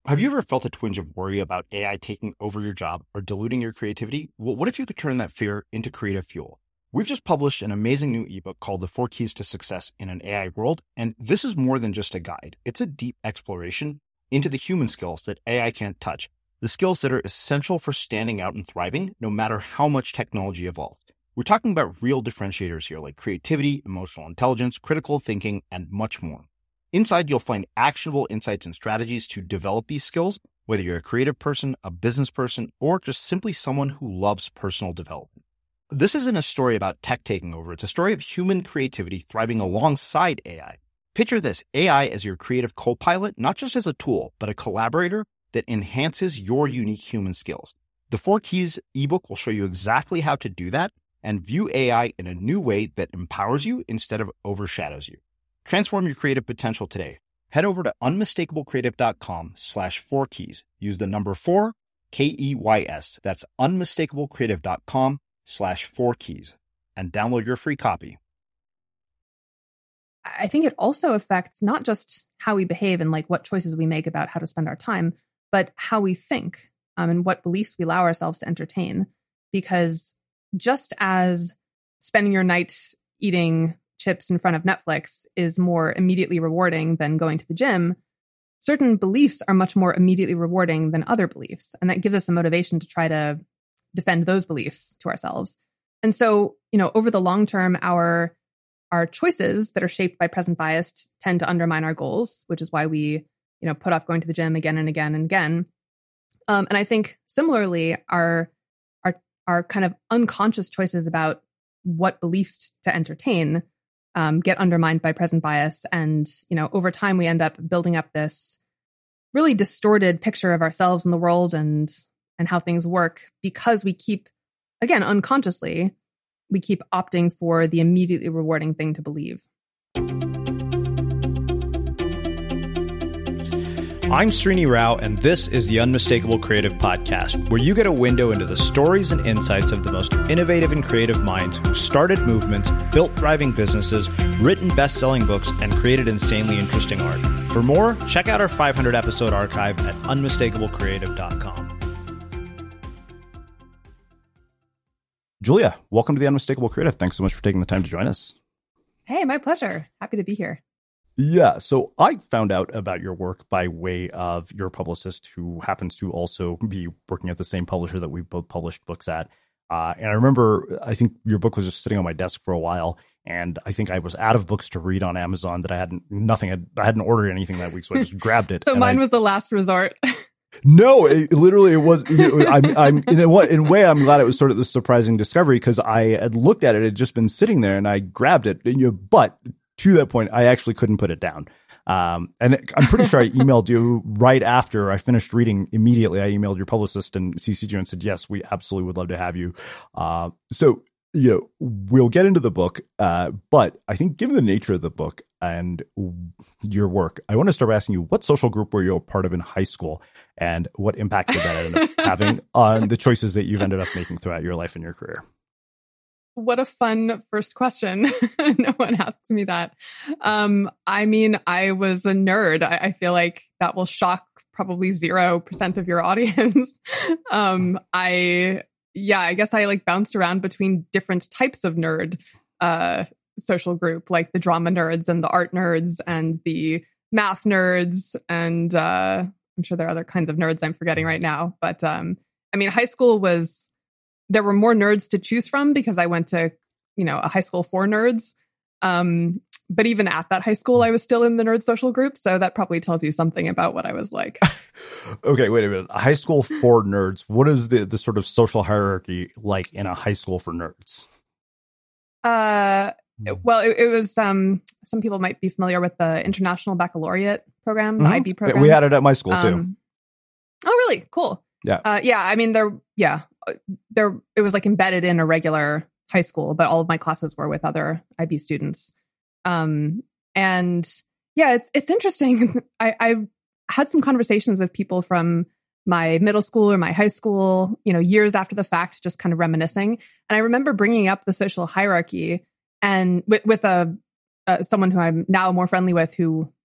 Have you ever felt a twinge of worry about AI taking over your job or diluting your creativity? Well, what if you could turn that fear into creative fuel? We've just published an amazing new ebook called The 4 Keys to Success in an AI World, and this is more than just a guide. It's a deep exploration into the human skills that AI can't touch, the skills that are essential for standing out and thriving, no matter how much technology evolves. We're talking about real differentiators here, like creativity, emotional intelligence, critical thinking, and much more. Inside, you'll find actionable insights and strategies to develop these skills, whether you're a creative person, a business person, or just simply someone who loves personal development. This isn't a story about tech taking over. It's a story of human creativity thriving alongside AI. Picture this, AI as your creative co-pilot, not just as a tool, but a collaborator that enhances your unique human skills. The 4 Keys ebook will show you exactly how to do that and view AI in a new way that empowers you instead of overshadows you. Transform your creative potential today. Head over to unmistakablecreative.com/4keys. Use the number 4, KEYS. That's unmistakablecreative.com/4keys and download your free copy. I think it also affects not just how we behave and like what choices we make about how to spend our time, but how we think and what beliefs we allow ourselves to entertain. Because just as spending your night eating chips in front of Netflix is more immediately rewarding than going to the gym, certain beliefs are much more immediately rewarding than other beliefs. And that gives us a motivation to try to defend those beliefs to ourselves. And so, over the long term, our choices that are shaped by present bias tend to undermine our goals, which is why we, put off going to the gym again and again and again. And I think similarly, our kind of unconscious choices about what beliefs to entertain get undermined by present bias. And, over time, we end up building up this really distorted picture of ourselves in the world and how things work because we keep, again, unconsciously, we keep opting for the immediately rewarding thing to believe. I'm Srini Rao, and this is the Unmistakable Creative Podcast, where you get a window into the stories and insights of the most innovative and creative minds who've started movements, built thriving businesses, written best-selling books, and created insanely interesting art. For more, check out our 500-episode archive at unmistakablecreative.com. Julia, welcome to the Unmistakable Creative. Thanks so much for taking the time to join us. Hey, my pleasure. Happy to be here. Yeah, so I found out about your work by way of your publicist, who happens to also be working at the same publisher that we both published books at. And I remember, I think your book was just sitting on my desk for a while, and I think I was out of books to read on Amazon that I hadn't ordered anything that week, so I just grabbed it. So mine was the last resort. No, it was. I'm in a way, I'm glad it was sort of this surprising discovery because I had looked at it, it had just been sitting there, and I grabbed it. But to that point, I actually couldn't put it down. And I'm pretty sure I emailed you right after I finished reading. Immediately, I emailed your publicist and CC'd you and said, yes, we absolutely would love to have you. So, we'll get into the book. But I think given the nature of the book and your work, I want to start asking you, what social group were you a part of in high school and what impact did that end up having on the choices that you've ended up making throughout your life and your career? What a fun first question. No one asks me that. I was a nerd. I feel like that will shock probably 0% of your audience. I guess I bounced around between different types of nerd social group, like the drama nerds and the art nerds and the math nerds. And I'm sure there are other kinds of nerds I'm forgetting right now. But high school there were more nerds to choose from because I went to, a high school for nerds. But even at that high school, I was still in the nerd social group. So that probably tells you something about what I was like. Okay, wait a minute. A high school for nerds. What is the sort of social hierarchy like in a high school for nerds? Well, it was, some people might be familiar with the International Baccalaureate program, the IB program. We had it at my school too. Oh, really? Cool. Yeah. It was embedded in a regular high school, but all of my classes were with other IB students. It's interesting. I had some conversations with people from my middle school or my high school, years after the fact, just kind of reminiscing. And I remember bringing up the social hierarchy and with someone who I'm now more friendly with, who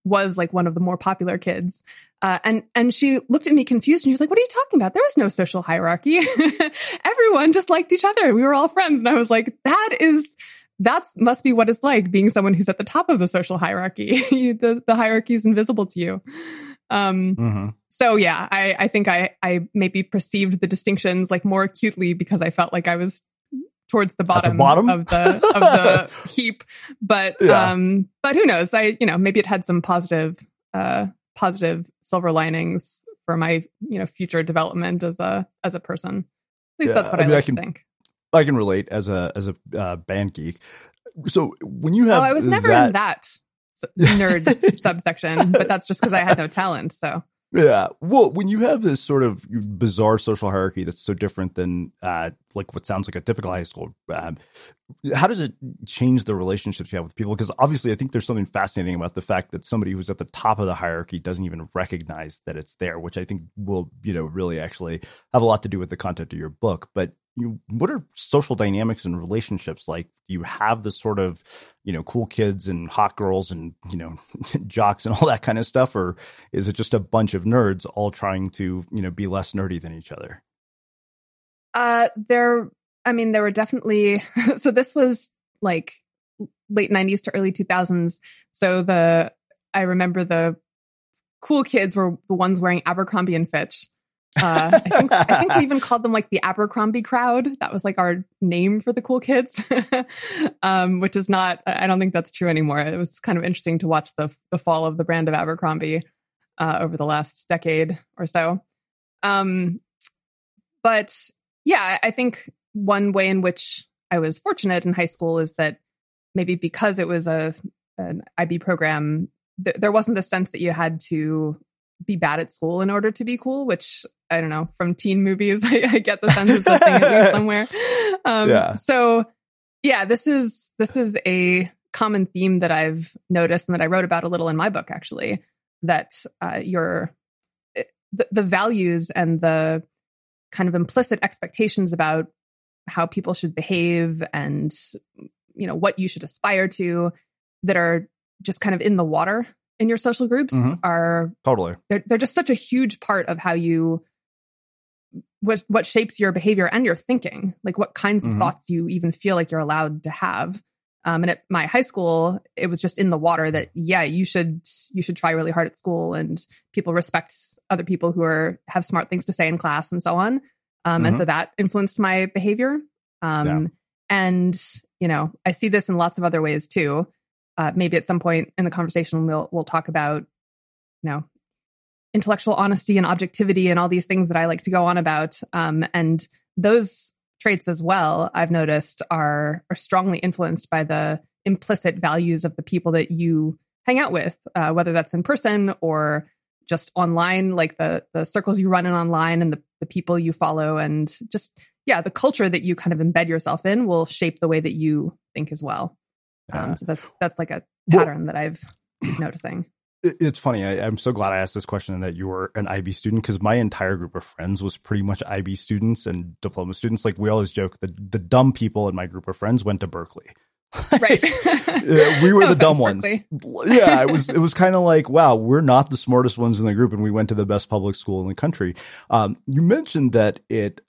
was like one of the more popular kids. And she looked at me confused and she was like, what are you talking about? There was no social hierarchy. Everyone just liked each other. We were all friends. And I was like, that must be what it's like being someone who's at the top of the social hierarchy. The hierarchy is invisible to you. So yeah, I think I maybe perceived the distinctions like more acutely because I felt like I was towards the bottom of the heap. But who knows? Maybe it had some positive silver linings for my, future development as a person. At least that's what I like to think. I can relate as a band geek. So when you have, I was never in that nerd subsection, but that's just because I had no talent. So yeah, well, when you have this sort of bizarre social hierarchy that's so different than like what sounds like a typical high school, how does it change the relationships you have with people? Because obviously, I think there's something fascinating about the fact that somebody who's at the top of the hierarchy doesn't even recognize that it's there, which I think will, really actually have a lot to do with the content of your book. But what are social dynamics and relationships like? Do you have the sort of, cool kids and hot girls and, jocks and all that kind of stuff? Or is it just a bunch of nerds all trying to, be less nerdy than each other? There were definitely, so this was like late 90s to early 2000s. So I remember the cool kids were the ones wearing Abercrombie and Fitch. I think we even called them like the Abercrombie crowd. That was like our name for the cool kids, which is not, I don't think that's true anymore. It was kind of interesting to watch the fall of the brand of Abercrombie over the last decade or so. But yeah, I think one way in which I was fortunate in high school is that maybe because it was an IB program, there wasn't the sense that you had to be bad at school in order to be cool, which I don't know, from teen movies, I get the sense of something at least somewhere. So yeah, this is a common theme that I've noticed and that I wrote about a little in my book, actually, that the values and the kind of implicit expectations about how people should behave and, what you should aspire to that are just kind of in the water in your social groups are totally, they're just such a huge part of how what shapes your behavior and your thinking, like what kinds of thoughts you even feel like you're allowed to have. And at my high school, it was just in the water that, yeah, you should try really hard at school and people respect other people who have smart things to say in class and so on. And so that influenced my behavior. And, I see this in lots of other ways too. Maybe at some point in the conversation, we'll talk about, intellectual honesty and objectivity and all these things that I like to go on about. And those traits as well, I've noticed are strongly influenced by the implicit values of the people that you hang out with, whether that's in person or just online, like the circles you run in online and the people you follow, and just, the culture that you kind of embed yourself in will shape the way that you think as well. So that's like a pattern that I've noticing. It's funny. I'm so glad I asked this question and that you were an IB student, because my entire group of friends was pretty much IB students and diploma students. Like we always joke that the dumb people in my group of friends went to Berkeley. Right. We were the dumb ones. Yeah. It was kind of like, wow, we're not the smartest ones in the group, and we went to the best public school in the country. You mentioned that it,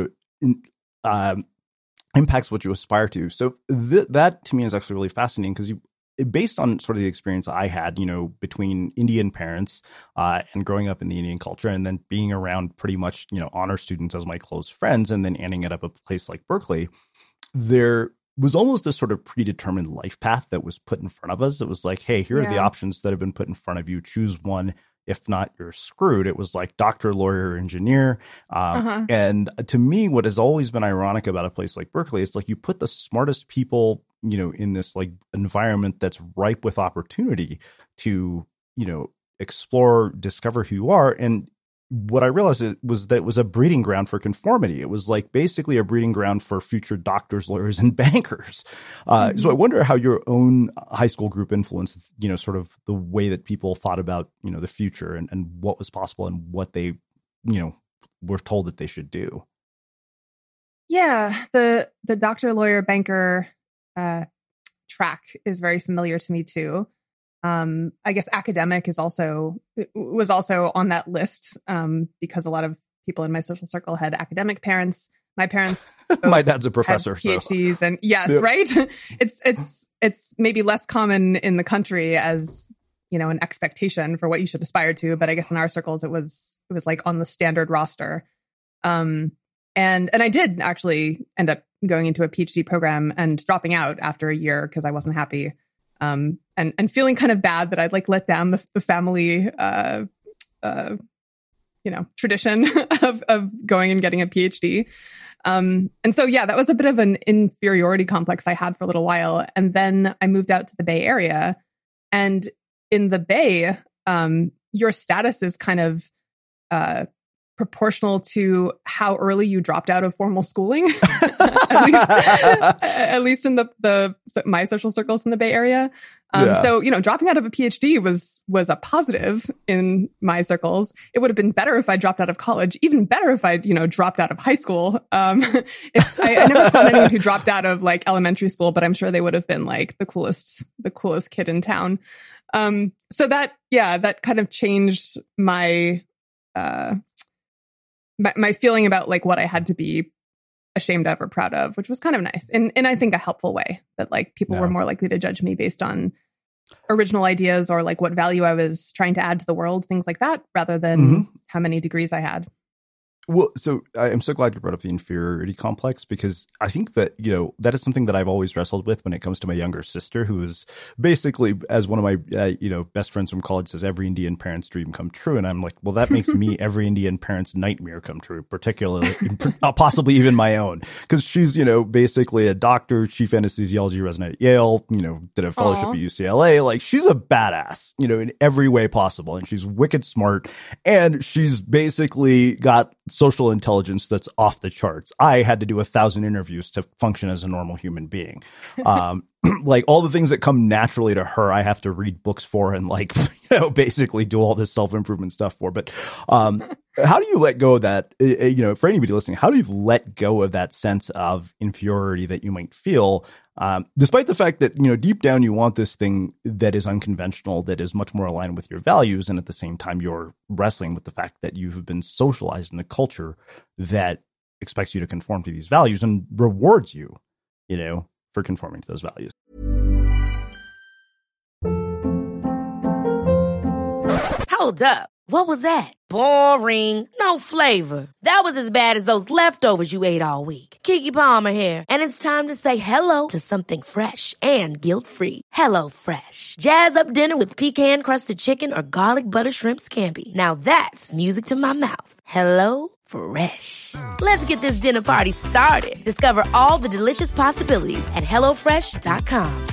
impacts what you aspire to. So that to me is actually really fascinating, because based on sort of the experience I had, between Indian parents and growing up in the Indian culture, and then being around pretty much, honor students as my close friends, and then ending up a place like Berkeley, there was almost this sort of predetermined life path that was put in front of us. It was like, hey, here are the options that have been put in front of you. Choose one. If not, you're screwed. It was like doctor, lawyer, engineer. And to me, what has always been ironic about a place like Berkeley, it's like you put the smartest people, in this like environment that's ripe with opportunity to, explore, discover who you are. And what I realized was that it was a breeding ground for conformity. It was like basically a breeding ground for future doctors, lawyers, and bankers. So I wonder how your own high school group influenced, sort of the way that people thought about, the future and what was possible and what they, were told that they should do. Yeah, the doctor, lawyer, banker track is very familiar to me too. I guess academic was also on that list because a lot of people in my social circle had academic parents. My parents, my dad's a professor, had PhDs, so. And yes, yep. Right. It's maybe less common in the country as, you know, an expectation for what you should aspire to. But I guess in our circles, it was like on the standard roster. And I did actually end up going into a PhD program and dropping out after a year because I wasn't happy. And feeling kind of bad that I'd like let down the family, tradition of going and getting a PhD. And so, yeah, that was a bit of an inferiority complex I had for a little while. And then I moved out to the Bay Area, and in the Bay, your status is kind of, proportional to how early you dropped out of formal schooling, at least in my social circles in the Bay Area. So, you know, dropping out of a PhD was a positive in my circles. It would have been better if I dropped out of college, even better if I, you know, dropped out of high school. I never found anyone who dropped out of like elementary school, but I'm sure they would have been like the coolest kid in town. So that kind of changed my feeling about like what I had to be ashamed of or proud of, which was kind of nice. And I think a helpful way that like people were more likely to judge me based on original ideas or like what value I was trying to add to the world, things like that, rather than how many degrees I had. Well, so I'm so glad you brought up the inferiority complex, because I think that, you know, that is something that I've always wrestled with when it comes to my younger sister, who is basically, as one of my, best friends from college says, every Indian parent's dream come true. And I'm like, well, that makes me every Indian parent's nightmare come true, particularly, possibly even my own, because she's, you know, basically a doctor, chief anesthesiology resident at Yale, you know, did a fellowship at UCLA. Like, she's a badass, you know, in every way possible. And she's wicked smart. And she's basically got social intelligence that's off the charts. I had to do 1,000 interviews to function as a normal human being. Like all the things that come naturally to her, I have to read books for and like, you know, basically do all this self-improvement stuff for. But how do you let go of that? You know, for anybody listening, how do you let go of that sense of inferiority that you might feel, despite the fact that, you know, deep down you want this thing that is unconventional, that is much more aligned with your values, and at the same time you're wrestling with the fact that you've been socialized in a culture that expects you to conform to these values and rewards you, you know, for conforming to those values. Hold up. What was that? Boring. No flavor. That was as bad as those leftovers you ate all week. Keke Palmer here. And it's time to say hello to something fresh and guilt-free. HelloFresh. Jazz up dinner with pecan-crusted chicken or garlic butter shrimp scampi. Now that's music to my mouth. HelloFresh. Let's get this dinner party started. Discover all the delicious possibilities at HelloFresh.com.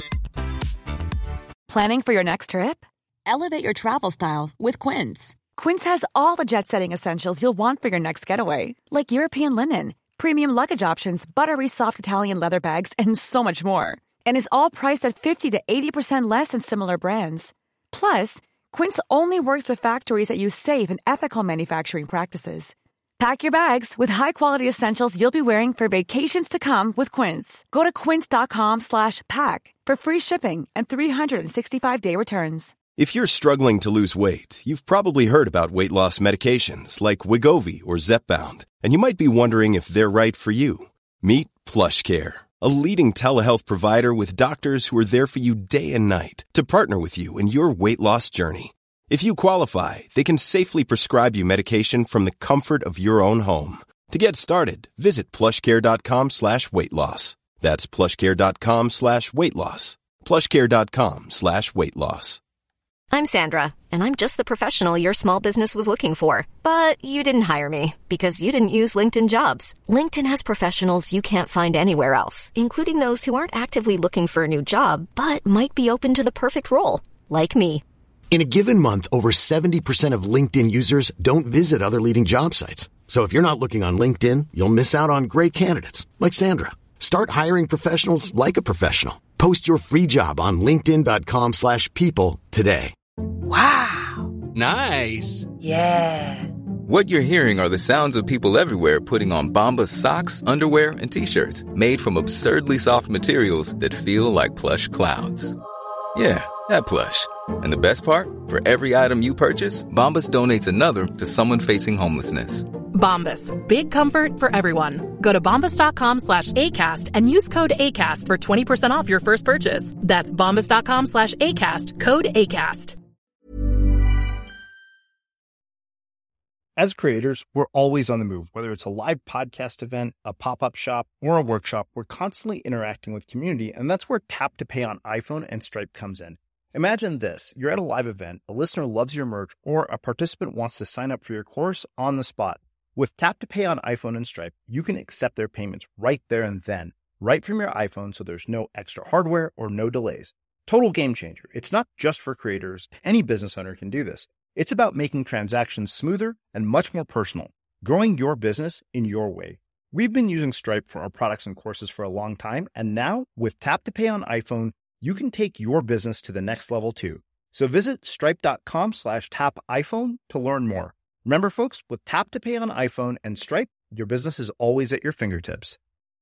Planning for your next trip? Elevate your travel style with Quince. Quince has all the jet-setting essentials you'll want for your next getaway, like European linen, premium luggage options, buttery soft Italian leather bags, and so much more. And is all priced at 50 to 80% less than similar brands. Plus, Quince only works with factories that use safe and ethical manufacturing practices. Pack your bags with high-quality essentials you'll be wearing for vacations to come with Quince. Go to quince.com/pack for free shipping and 365-day returns. If you're struggling to lose weight, you've probably heard about weight loss medications like Wegovy or Zepbound, and you might be wondering if they're right for you. Meet PlushCare, a leading telehealth provider with doctors who are there for you day and night to partner with you in your weight loss journey. If you qualify, they can safely prescribe you medication from the comfort of your own home. To get started, visit plushcare.com/weight-loss. That's plushcare.com/weight-loss. plushcare.com/weight-loss. I'm Sandra, and I'm just the professional your small business was looking for. But you didn't hire me because you didn't use LinkedIn Jobs. LinkedIn has professionals you can't find anywhere else, including those who aren't actively looking for a new job, but might be open to the perfect role, like me. In a given month, over 70% of LinkedIn users don't visit other leading job sites. So if you're not looking on LinkedIn, you'll miss out on great candidates like Sandra. Start hiring professionals like a professional. Post your free job on linkedin.com/people today. Wow. Nice. Yeah. What you're hearing are the sounds of people everywhere putting on Bombas socks, underwear, and T-shirts made from absurdly soft materials that feel like plush clouds. Yeah, that plush. And the best part? For every item you purchase, Bombas donates another to someone facing homelessness. Bombas, big comfort for everyone. Go to bombas.com/ACAST and use code ACAST for 20% off your first purchase. That's bombas.com/ACAST, code ACAST. As creators, we're always on the move. Whether it's a live podcast event, a pop-up shop, or a workshop, we're constantly interacting with community, and that's where Tap to Pay on iPhone and Stripe comes in. Imagine this. You're at a live event, a listener loves your merch, or a participant wants to sign up for your course on the spot. With Tap to Pay on iPhone and Stripe, you can accept their payments right there and then, right from your iPhone, so there's no extra hardware or no delays. Total game changer. It's not just for creators. Any business owner can do this. It's about making transactions smoother and much more personal, growing your business in your way. We've been using Stripe for our products and courses for a long time, and now with Tap to Pay on iPhone, you can take your business to the next level too. So visit stripe.com/tapiphone to learn more. Remember, folks, with Tap to Pay on iPhone and Stripe, your business is always at your fingertips.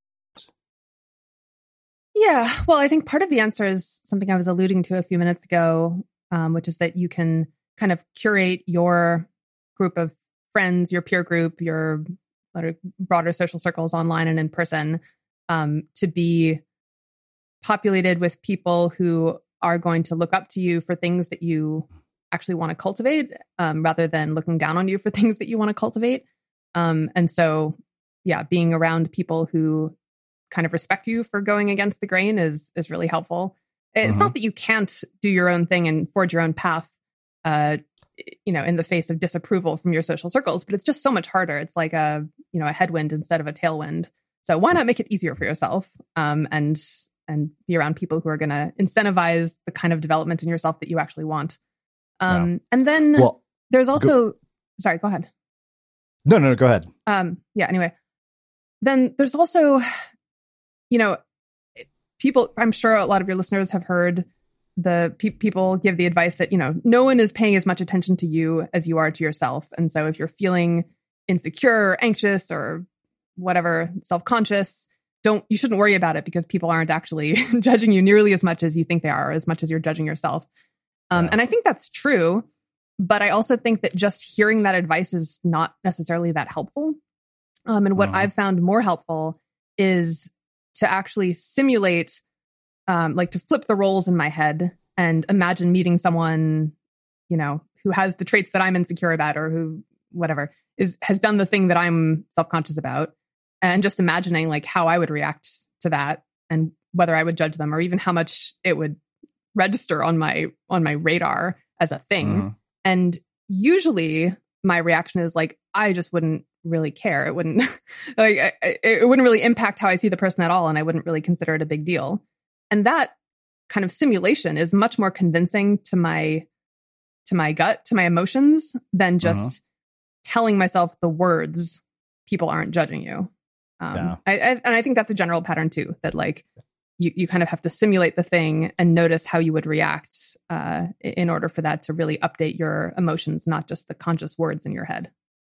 Yeah, well, I think part of the answer is something I was alluding to a few minutes ago, which is that you can kind of curate your group of friends, your peer group, your broader social circles online and in person, to be populated with people who are going to look up to you for things that you actually want to cultivate, rather than looking down on you for things that you want to cultivate. And so, yeah, being around people who kind of respect you for going against the grain is really helpful. It's not that you can't do your own thing and forge your own path, in the face of disapproval from your social circles, but it's just so much harder. It's like a headwind instead of a tailwind. So why not make it easier for yourself, and be around people who are going to incentivize the kind of development in yourself that you actually want. And then there's also, sorry, go ahead. No, go ahead. Anyway, then there's also, people, I'm sure a lot of your listeners have heard the people give the advice that, no one is paying as much attention to you as you are to yourself. And so if you're feeling insecure or anxious or whatever, self-conscious, you shouldn't worry about it because people aren't actually judging you nearly as much as you think they are, or as much as you're judging yourself. And I think that's true, but I also think that just hearing that advice is not necessarily that helpful. And what I've found more helpful is to actually simulate, to flip the roles in my head and imagine meeting someone, who has the traits that I'm insecure about, or who, whatever, has done the thing that I'm self-conscious about, and just imagining like how I would react to that and whether I would judge them, or even how much it would register on my radar as a thing. And usually my reaction is like, I just wouldn't really care. It wouldn't it wouldn't really impact how I see the person at all, and I wouldn't really consider it a big deal. And that kind of simulation is much more convincing to my gut, to my emotions, than just telling myself the words, people aren't judging you. And I think that's a general pattern too, that like you kind of have to simulate the thing and notice how you would react in order for that to really update your emotions, not just the conscious words in your head.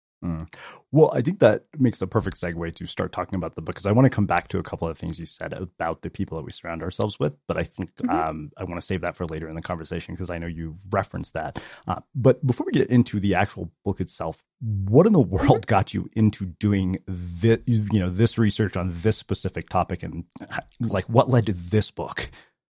Well, I think that makes a perfect segue to start talking about the book, because I want to come back to a couple of things you said about the people that we surround ourselves with. But I think I want to save that for later in the conversation, because I know you referenced that. But before we get into the actual book itself, what in the world got you into doing this, this research on this specific topic, and like what led to this book?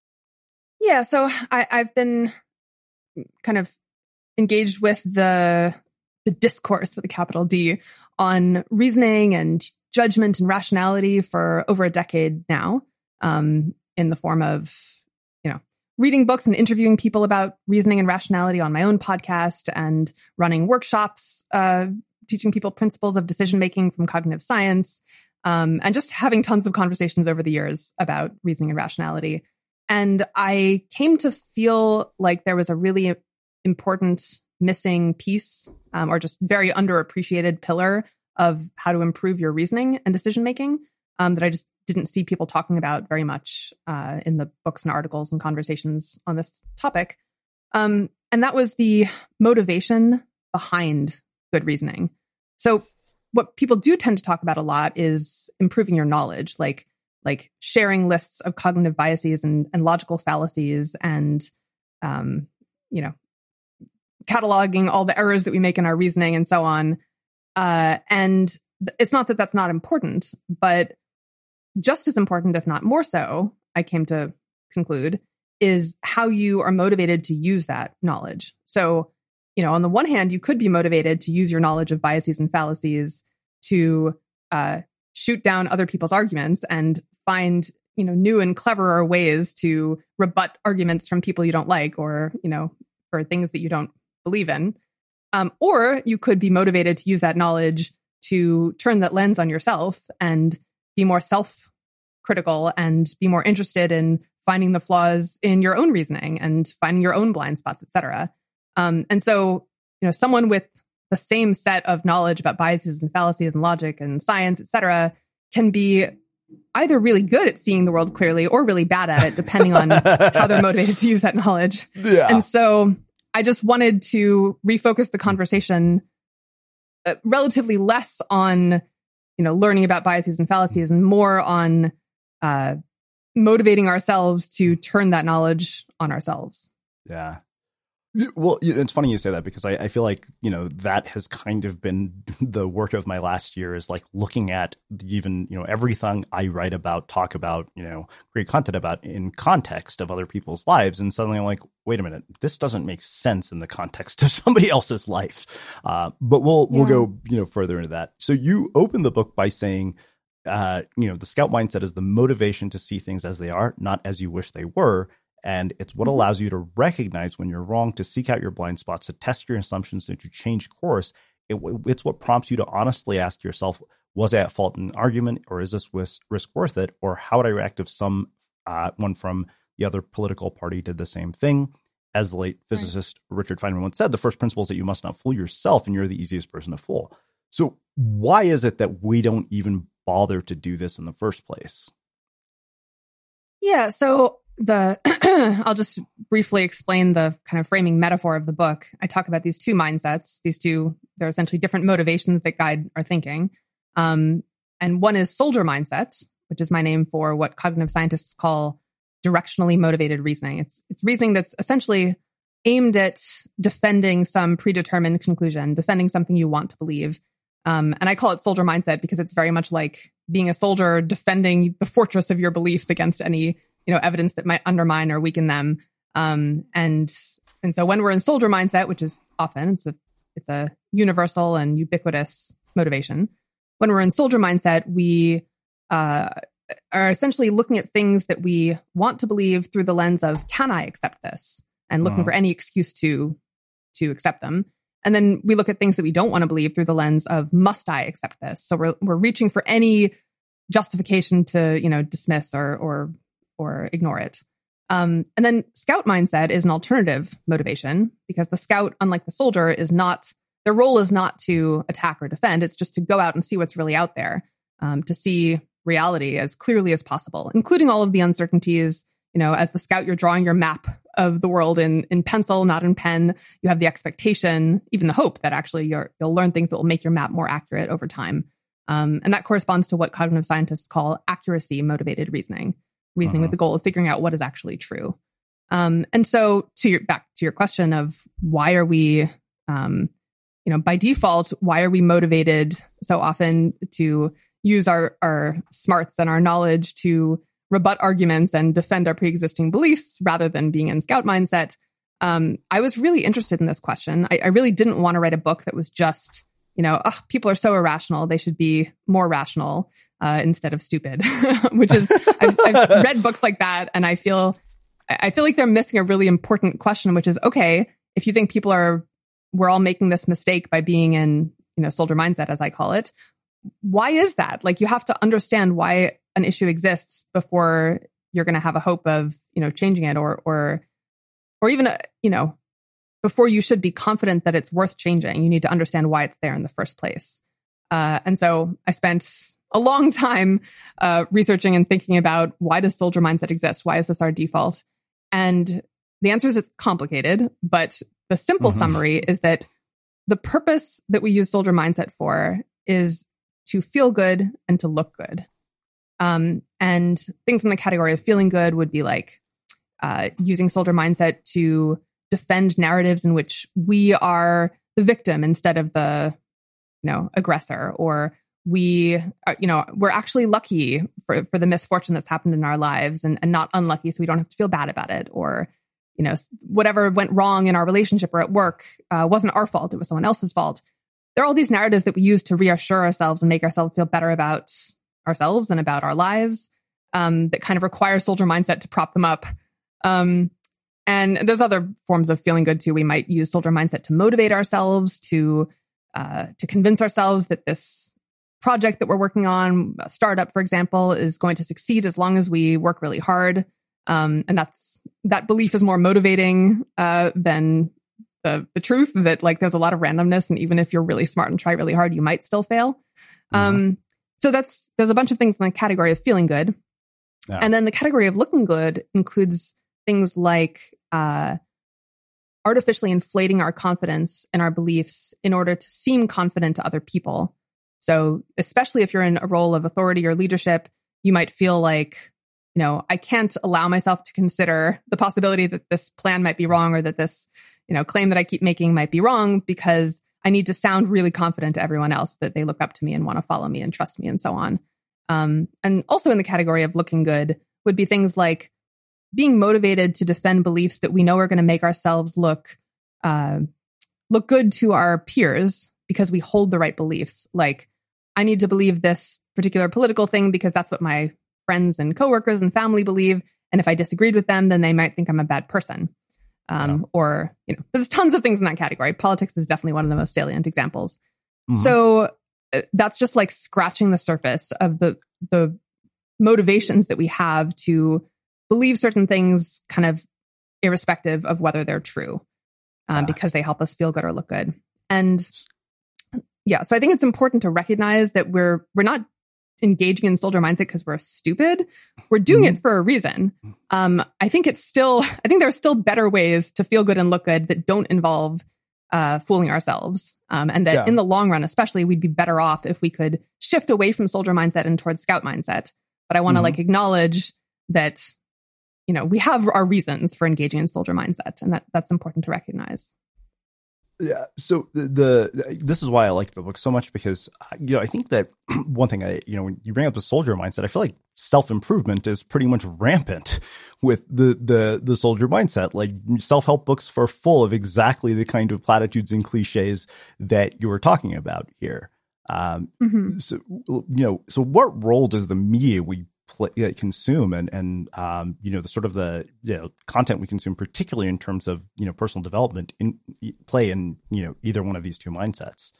Yeah, so I've been kind of engaged with the discourse with a capital D on reasoning and judgment and rationality for over a decade now, in the form of, reading books and interviewing people about reasoning and rationality on my own podcast, and running workshops, teaching people principles of decision-making from cognitive science, and just having tons of conversations over the years about reasoning and rationality. And I came to feel like there was a really important missing piece, or just very underappreciated pillar of how to improve your reasoning and decision making, that I just didn't see people talking about very much in the books and articles and conversations on this topic. And that was the motivation behind good reasoning. So what people do tend to talk about a lot is improving your knowledge, like sharing lists of cognitive biases and logical fallacies, and cataloging all the errors that we make in our reasoning and so on. And it's not that that's not important, but just as important, if not more so, I came to conclude, is how you are motivated to use that knowledge. So, on the one hand, you could be motivated to use your knowledge of biases and fallacies to shoot down other people's arguments and find, new and cleverer ways to rebut arguments from people you don't like or, for things that you don't believe in. Or you could be motivated to use that knowledge to turn that lens on yourself and be more self-critical and be more interested in finding the flaws in your own reasoning and finding your own blind spots, et cetera. And so, someone with the same set of knowledge about biases and fallacies and logic and science, et cetera, can be either really good at seeing the world clearly or really bad at it, depending on how they're motivated to use that knowledge. Yeah. And so I just wanted to refocus the conversation relatively less on, learning about biases and fallacies and more on motivating ourselves to turn that knowledge on ourselves. Yeah. Well, it's funny you say that because I feel like, that has kind of been the work of my last year is like looking at even, everything I write about, talk about, create content about in context of other people's lives. And suddenly I'm like, wait a minute, this doesn't make sense in the context of somebody else's life. But we'll go, further into that. So you open the book by saying, the Scout mindset is the motivation to see things as they are, not as you wish they were. And it's what allows you to recognize when you're wrong, to seek out your blind spots, to test your assumptions, and to change course. It's what prompts you to honestly ask yourself, was I at fault in an argument, or is this risk worth it? Or how would I react if someone from the other political party did the same thing? As the late physicist Richard Feynman once said, the first principle is that you must not fool yourself, and you're the easiest person to fool. So why is it that we don't even bother to do this in the first place? Yeah, so I'll just briefly explain the kind of framing metaphor of the book. I talk about these two mindsets. They're essentially different motivations that guide our thinking. And one is soldier mindset, which is my name for what cognitive scientists call directionally motivated reasoning. It's reasoning that's essentially aimed at defending some predetermined conclusion, defending something you want to believe. And I call it soldier mindset because it's very much like being a soldier defending the fortress of your beliefs against any evidence that might undermine or weaken them. And so when we're in soldier mindset, which is often, it's a universal and ubiquitous motivation. When we're in soldier mindset, we are essentially looking at things that we want to believe through the lens of, can I accept this? And looking for any excuse to accept them. And then we look at things that we don't want to believe through the lens of, must I accept this? So we're reaching for any justification to, dismiss or ignore it. And then scout mindset is an alternative motivation because the scout, unlike the soldier, their role is not to attack or defend. It's just to go out and see what's really out there, to see reality as clearly as possible, including all of the uncertainties. As the scout, you're drawing your map of the world in pencil, not in pen. You have the expectation, even the hope that actually you'll learn things that will make your map more accurate over time. And that corresponds to what cognitive scientists call accuracy motivated reasoning with the goal of figuring out what is actually true. And so back to your question of why are we, by default, why are we motivated so often to use our smarts and our knowledge to rebut arguments and defend our pre-existing beliefs rather than being in scout mindset? I was really interested in this question. I really didn't want to write a book that was just, people are so irrational, they should be more rational instead of stupid, which is, I've read books like that, and I feel like they're missing a really important question, which is, okay, if you think we're all making this mistake by being in, soldier mindset, as I call it, why is that? Like, you have to understand why an issue exists before you're going to have a hope of, changing it or even, before you should be confident that it's worth changing. You need to understand why it's there in the first place. And so I spent a long time researching and thinking about, why does soldier mindset exist? Why is this our default? And the answer is, it's complicated, but the simple summary is that the purpose that we use soldier mindset for is to feel good and to look good. And things in the category of feeling good would be like, using soldier mindset to defend narratives in which we are the victim instead of the, aggressor, or we're actually lucky for the misfortune that's happened in our lives and not unlucky, so we don't have to feel bad about it, or whatever went wrong in our relationship or at work wasn't our fault, it was someone else's fault. There are all these narratives that we use to reassure ourselves and make ourselves feel better about ourselves and about our lives, that kind of require soldier mindset to prop them up. And there's other forms of feeling good too. We might use soldier mindset to motivate ourselves, to convince ourselves that this project that we're working on, a startup, for example, is going to succeed as long as we work really hard. And that belief is more motivating than the truth that there's a lot of randomness, and even if you're really smart and try really hard, you might still fail. So there's a bunch of things in the category of feeling good. Yeah. And then the category of looking good includes things like artificially inflating our confidence in our beliefs in order to seem confident to other people. So especially if you're in a role of authority or leadership, you might feel like, I can't allow myself to consider the possibility that this plan might be wrong, or that this, claim that I keep making might be wrong, because I need to sound really confident to everyone else that they look up to me and want to follow me and trust me and so on. And also in the category of looking good would be things like being motivated to defend beliefs that we know are going to make ourselves look good to our peers because we hold the right beliefs. Like, I need to believe this particular political thing because that's what my friends and coworkers and family believe. And if I disagreed with them, then they might think I'm a bad person. Or, there's tons of things in that category. Politics is definitely one of the most salient examples. Mm-hmm. So that's just like scratching the surface of the motivations that we have to believe certain things, kind of irrespective of whether they're true, because they help us feel good or look good. And yeah, so I think it's important to recognize that we're not engaging in soldier mindset because we're stupid. We're doing it for a reason. I think there are still better ways to feel good and look good that don't involve fooling ourselves. And that in the long run, especially, we'd be better off if we could shift away from soldier mindset and towards scout mindset. But I want to acknowledge that, we have our reasons for engaging in soldier mindset, and that's important to recognize. Yeah. So this is why I like the book so much, because, I think that one thing when you bring up the soldier mindset, I feel like self-improvement is pretty much rampant with the soldier mindset. Like, self-help books are full of exactly the kind of platitudes and cliches that you were talking about here. So what role does the media we consume and the sort of the content we consume, particularly in terms of personal development, play in either one of these two mindsets?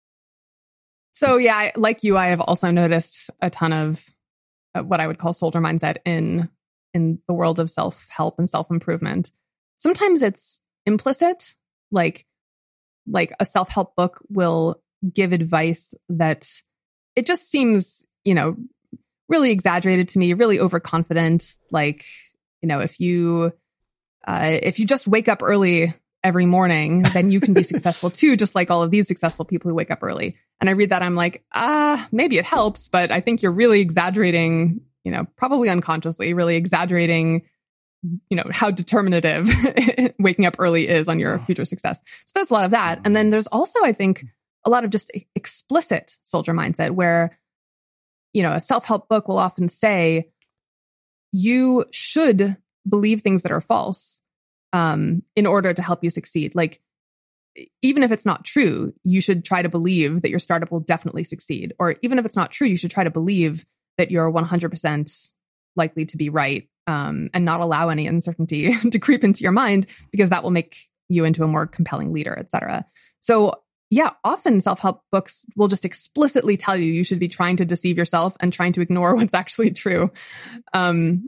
So yeah, like you, I have also noticed a ton of what I would call soldier mindset in the world of self-help and self-improvement. Sometimes it's implicit, like a self-help book will give advice that it just seems really exaggerated to me, really overconfident. Like, if you just wake up early every morning, then you can be successful too, just like all of these successful people who wake up early. And I read that, I'm like, maybe it helps, but I think you're really exaggerating, probably unconsciously, really exaggerating, how determinative waking up early is on your future success. So there's a lot of that. And then there's also, I think, a lot of just explicit soldier mindset where a self-help book will often say, you should believe things that are false in order to help you succeed. Like, even if it's not true, you should try to believe that your startup will definitely succeed. Or even if it's not true, you should try to believe that you're 100% likely to be right, and not allow any uncertainty to creep into your mind, because that will make you into a more compelling leader, etc. So yeah, often self-help books will just explicitly tell you should be trying to deceive yourself and trying to ignore what's actually true. And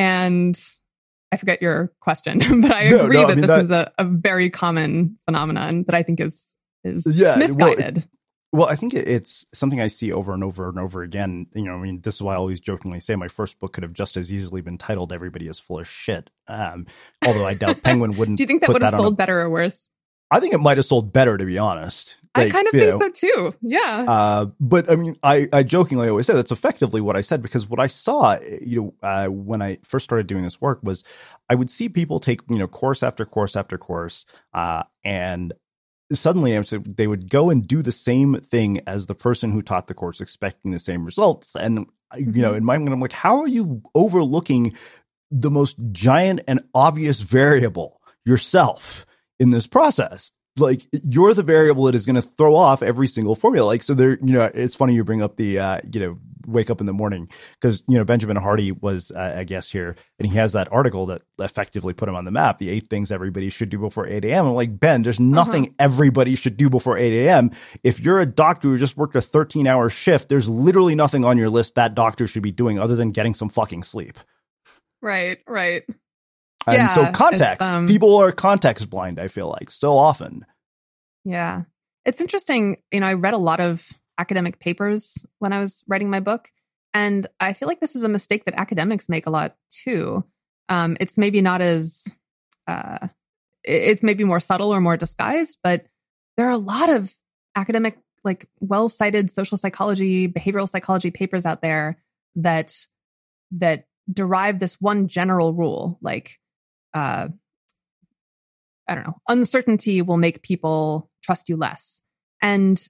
I forget your question, but I agree that this is a very common phenomenon that I think is misguided. Well, I think it's something I see over and over and over again. This is why I always jokingly say my first book could have just as easily been titled "Everybody is Full of Shit." Although I doubt Penguin wouldn't. Do you think that would have sold better or worse? I think it might have sold better, to be honest. I kind of think so too. Yeah. But I mean, I jokingly always say that's effectively what I said, because what I saw, when I first started doing this work was I would see people take, course after course after course, and suddenly they would go and do the same thing as the person who taught the course, expecting the same results. And, in my mind, I'm like, how are you overlooking the most giant and obvious variable, yourself, in this process? Like, you're the variable that is going to throw off every single formula. Like, so there, it's funny you bring up the, wake up in the morning, because, Benjamin Hardy was a guest here, and he has that article that effectively put him on the map, the 8 things everybody should do before 8 a.m. I'm like, Ben, there's nothing everybody should do before 8 a.m. If you're a doctor who just worked a 13-hour shift, there's literally nothing on your list that doctor should be doing other than getting some fucking sleep. Right. And so context, people are context blind, I feel like, so often. Yeah. It's interesting. I read a lot of academic papers when I was writing my book, and I feel like this is a mistake that academics make a lot too. It's maybe not as, it's maybe more subtle or more disguised, but there are a lot of academic, like well-cited social psychology, behavioral psychology papers out there that derive this one general rule, like, I don't know, uncertainty will make people trust you less. And,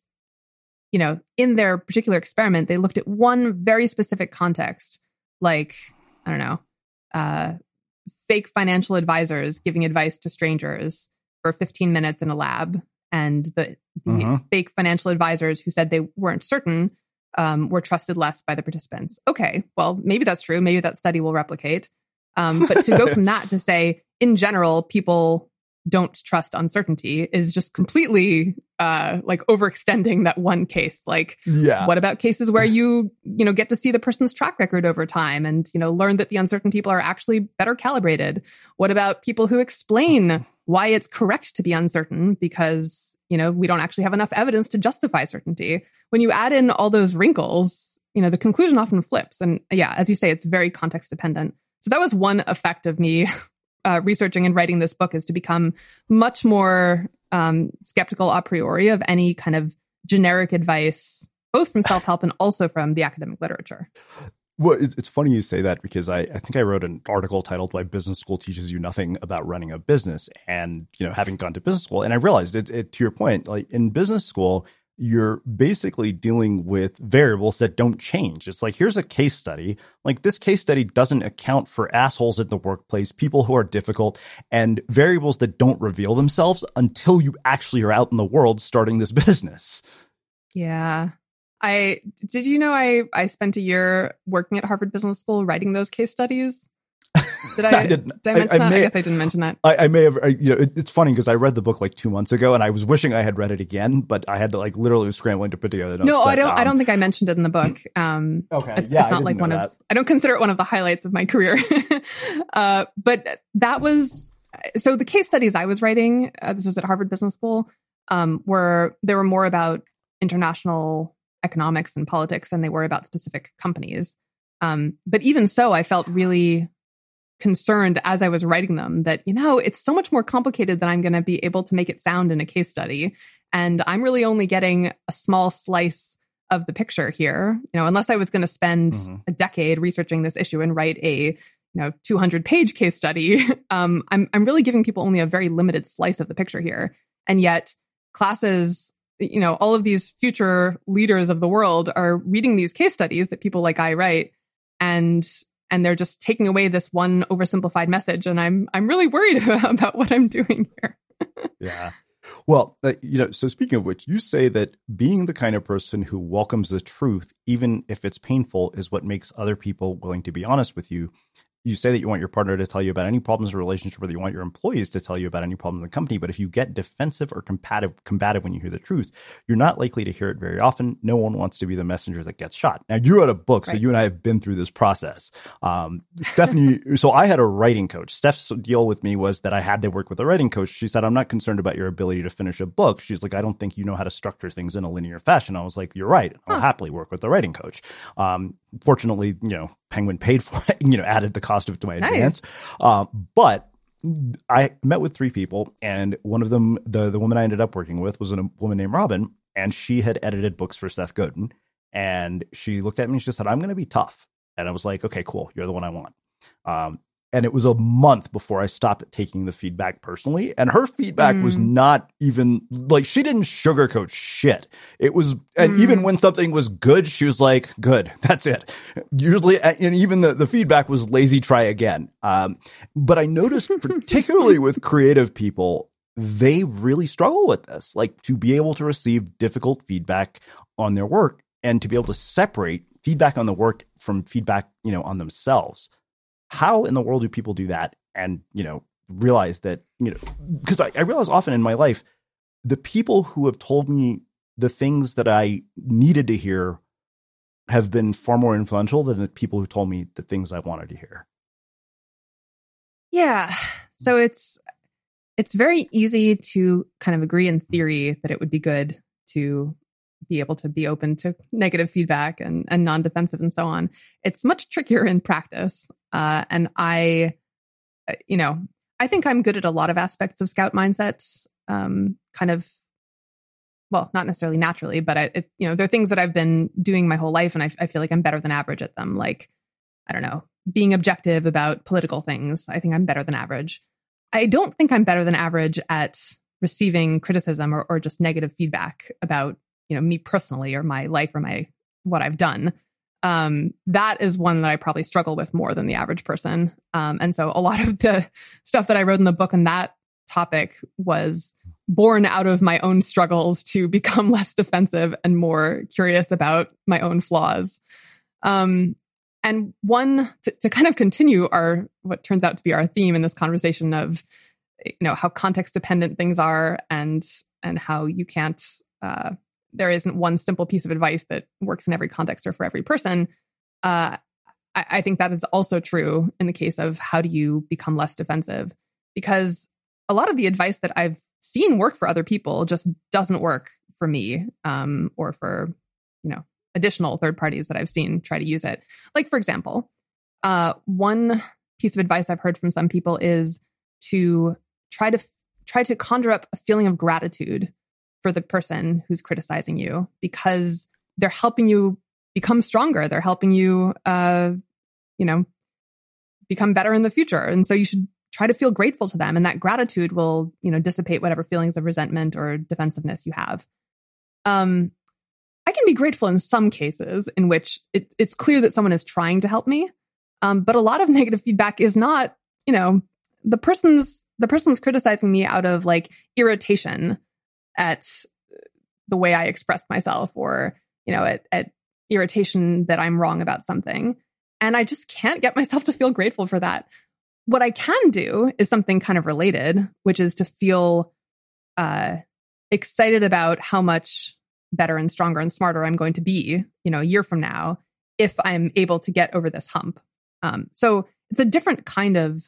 in their particular experiment, they looked at one very specific context, like, I don't know, fake financial advisors giving advice to strangers for 15 minutes in a lab. And the fake financial advisors who said they weren't certain were trusted less by the participants. Okay, well, maybe that's true. Maybe that study will replicate. But to go from that to say, in general, people don't trust uncertainty is just completely like overextending that one case. Like, what about cases where you get to see the person's track record over time and, learn that the uncertain people are actually better calibrated? What about people who explain why it's correct to be uncertain because, we don't actually have enough evidence to justify certainty? When you add in all those wrinkles, the conclusion often flips. And as you say, it's very context dependent. So that was one effect of me researching and writing this book, is to become much more skeptical a priori of any kind of generic advice, both from self-help and also from the academic literature. Well, it's funny you say that, because I think I wrote an article titled "Why Business School Teaches You Nothing About Running a Business." And, having gone to business school, and I realized it to your point, like in business school, you're basically dealing with variables that don't change. It's like, here's a case study. Like, this case study doesn't account for assholes in the workplace, people who are difficult, and variables that don't reveal themselves until you actually are out in the world starting this business. Yeah. Did you know I spent a year working at Harvard Business School writing those case studies? Did I mention that? I guess I didn't mention that. I may have. It's funny because I read the book like 2 months ago, and I was wishing I had read it again, but I had to literally scrambling to put together notes. No, I don't think I mentioned it in the book. Okay, it's not like one of. I don't consider it one of the highlights of my career. But that was so. The case studies I was writing, this was at Harvard Business School, were more about international economics and politics than they were about specific companies. But even so, I felt really concerned as I was writing them that, it's so much more complicated than I'm going to be able to make it sound in a case study. And I'm really only getting a small slice of the picture here, unless I was going to spend a decade researching this issue and write a, 200-page case study. I'm really giving people only a very limited slice of the picture here. And yet classes, all of these future leaders of the world are reading these case studies that people like I write, and they're just taking away this one oversimplified message. And I'm really worried about what I'm doing here. Yeah. Well, so speaking of which, you say that being the kind of person who welcomes the truth, even if it's painful, is what makes other people willing to be honest with you. You say that you want your partner to tell you about any problems in a relationship, or that you want your employees to tell you about any problems in the company. But if you get defensive or combative when you hear the truth, you're not likely to hear it very often. No one wants to be the messenger that gets shot. Now, you wrote a book, so you and I have been through this process. Stephanie, so I had a writing coach. Steph's deal with me was that I had to work with a writing coach. She said, I'm not concerned about your ability to finish a book. She's like, I don't think you know how to structure things in a linear fashion. I was like, you're right. I'll happily work with a writing coach. Fortunately, Penguin paid for it, added the cost of it to my advance. But I met with 3 people, and one of them, the woman I ended up working with, was a woman named Robin, and she had edited books for Seth Godin. And she looked at me and she said, "I'm going to be tough." And I was like, "Okay, cool. You're the one I want." And it was a month before I stopped taking the feedback personally. And her feedback was not even like, she didn't sugarcoat shit. It was, and even when something was good, she was like, "Good, that's it." Usually, and even the feedback was lazy, try again. But I noticed, particularly with creative people, they really struggle with this, like to be able to receive difficult feedback on their work and to be able to separate feedback on the work from feedback, on themselves. How in the world do people do that? And, realize that, because I realize often in my life, the people who have told me the things that I needed to hear have been far more influential than the people who told me the things I wanted to hear. Yeah. So it's very easy to kind of agree in theory that it would be good to be able to be open to negative feedback and non-defensive and so on. It's much trickier in practice. And I think I'm good at a lot of aspects of Scout mindset, kind of, well, not necessarily naturally, but they're things that I've been doing my whole life. And I feel like I'm better than average at them. Like, I don't know, being objective about political things. I think I'm better than average. I don't think I'm better than average at receiving criticism or just negative feedback about, me personally or my life or what I've done. That is one that I probably struggle with more than the average person. And so a lot of the stuff that I wrote in the book on that topic was born out of my own struggles to become less defensive and more curious about my own flaws. And one to kind of continue what turns out to be our theme in this conversation of, how context dependent things are and how you can't, there isn't one simple piece of advice that works in every context or for every person. I think that is also true in the case of how do you become less defensive, because a lot of the advice that I've seen work for other people just doesn't work for me, or for, additional third parties that I've seen try to use it. Like, for example, one piece of advice I've heard from some people is to try to conjure up a feeling of gratitude for the person who's criticizing you, because they're helping you become stronger. They're helping you, become better in the future. And so you should try to feel grateful to them. And that gratitude will, dissipate whatever feelings of resentment or defensiveness you have. I can be grateful in some cases in which it's clear that someone is trying to help me. But a lot of negative feedback is not, the person's criticizing me out of like irritation at the way I expressed myself, or, at irritation that I'm wrong about something. And I just can't get myself to feel grateful for that. What I can do is something kind of related, which is to feel excited about how much better and stronger and smarter I'm going to be, a year from now, if I'm able to get over this hump. So it's a different kind of,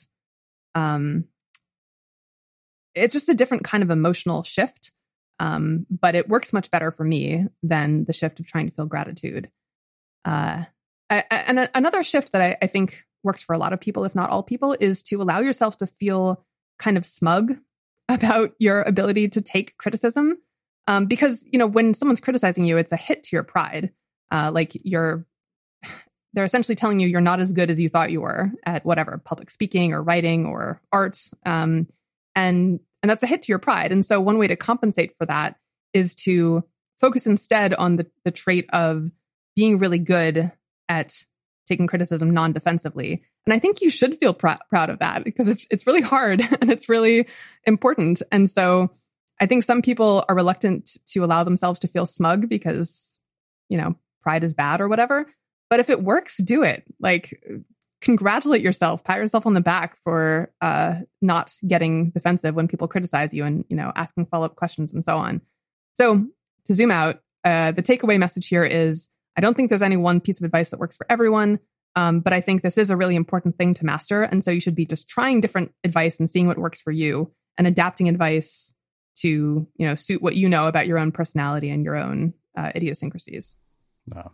it's just a different kind of emotional shift. But it works much better for me than the shift of trying to feel gratitude. And another shift that I think works for a lot of people, if not all people, is to allow yourself to feel kind of smug about your ability to take criticism. Because, when someone's criticizing you, it's a hit to your pride. They're essentially telling you you're not as good as you thought you were at whatever, public speaking or writing or art. And that's a hit to your pride. And so one way to compensate for that is to focus instead on the trait of being really good at taking criticism non-defensively. And I think you should feel proud of that, because it's really hard and it's really important. And so I think some people are reluctant to allow themselves to feel smug because, pride is bad or whatever. But if it works, do it. Like, congratulate yourself, pat yourself on the back for not getting defensive when people criticize you and, asking follow-up questions and so on. So to zoom out, the takeaway message here is, I don't think there's any one piece of advice that works for everyone, but I think this is a really important thing to master. And so you should be just trying different advice and seeing what works for you and adapting advice to, suit what you know about your own personality and your own idiosyncrasies. No.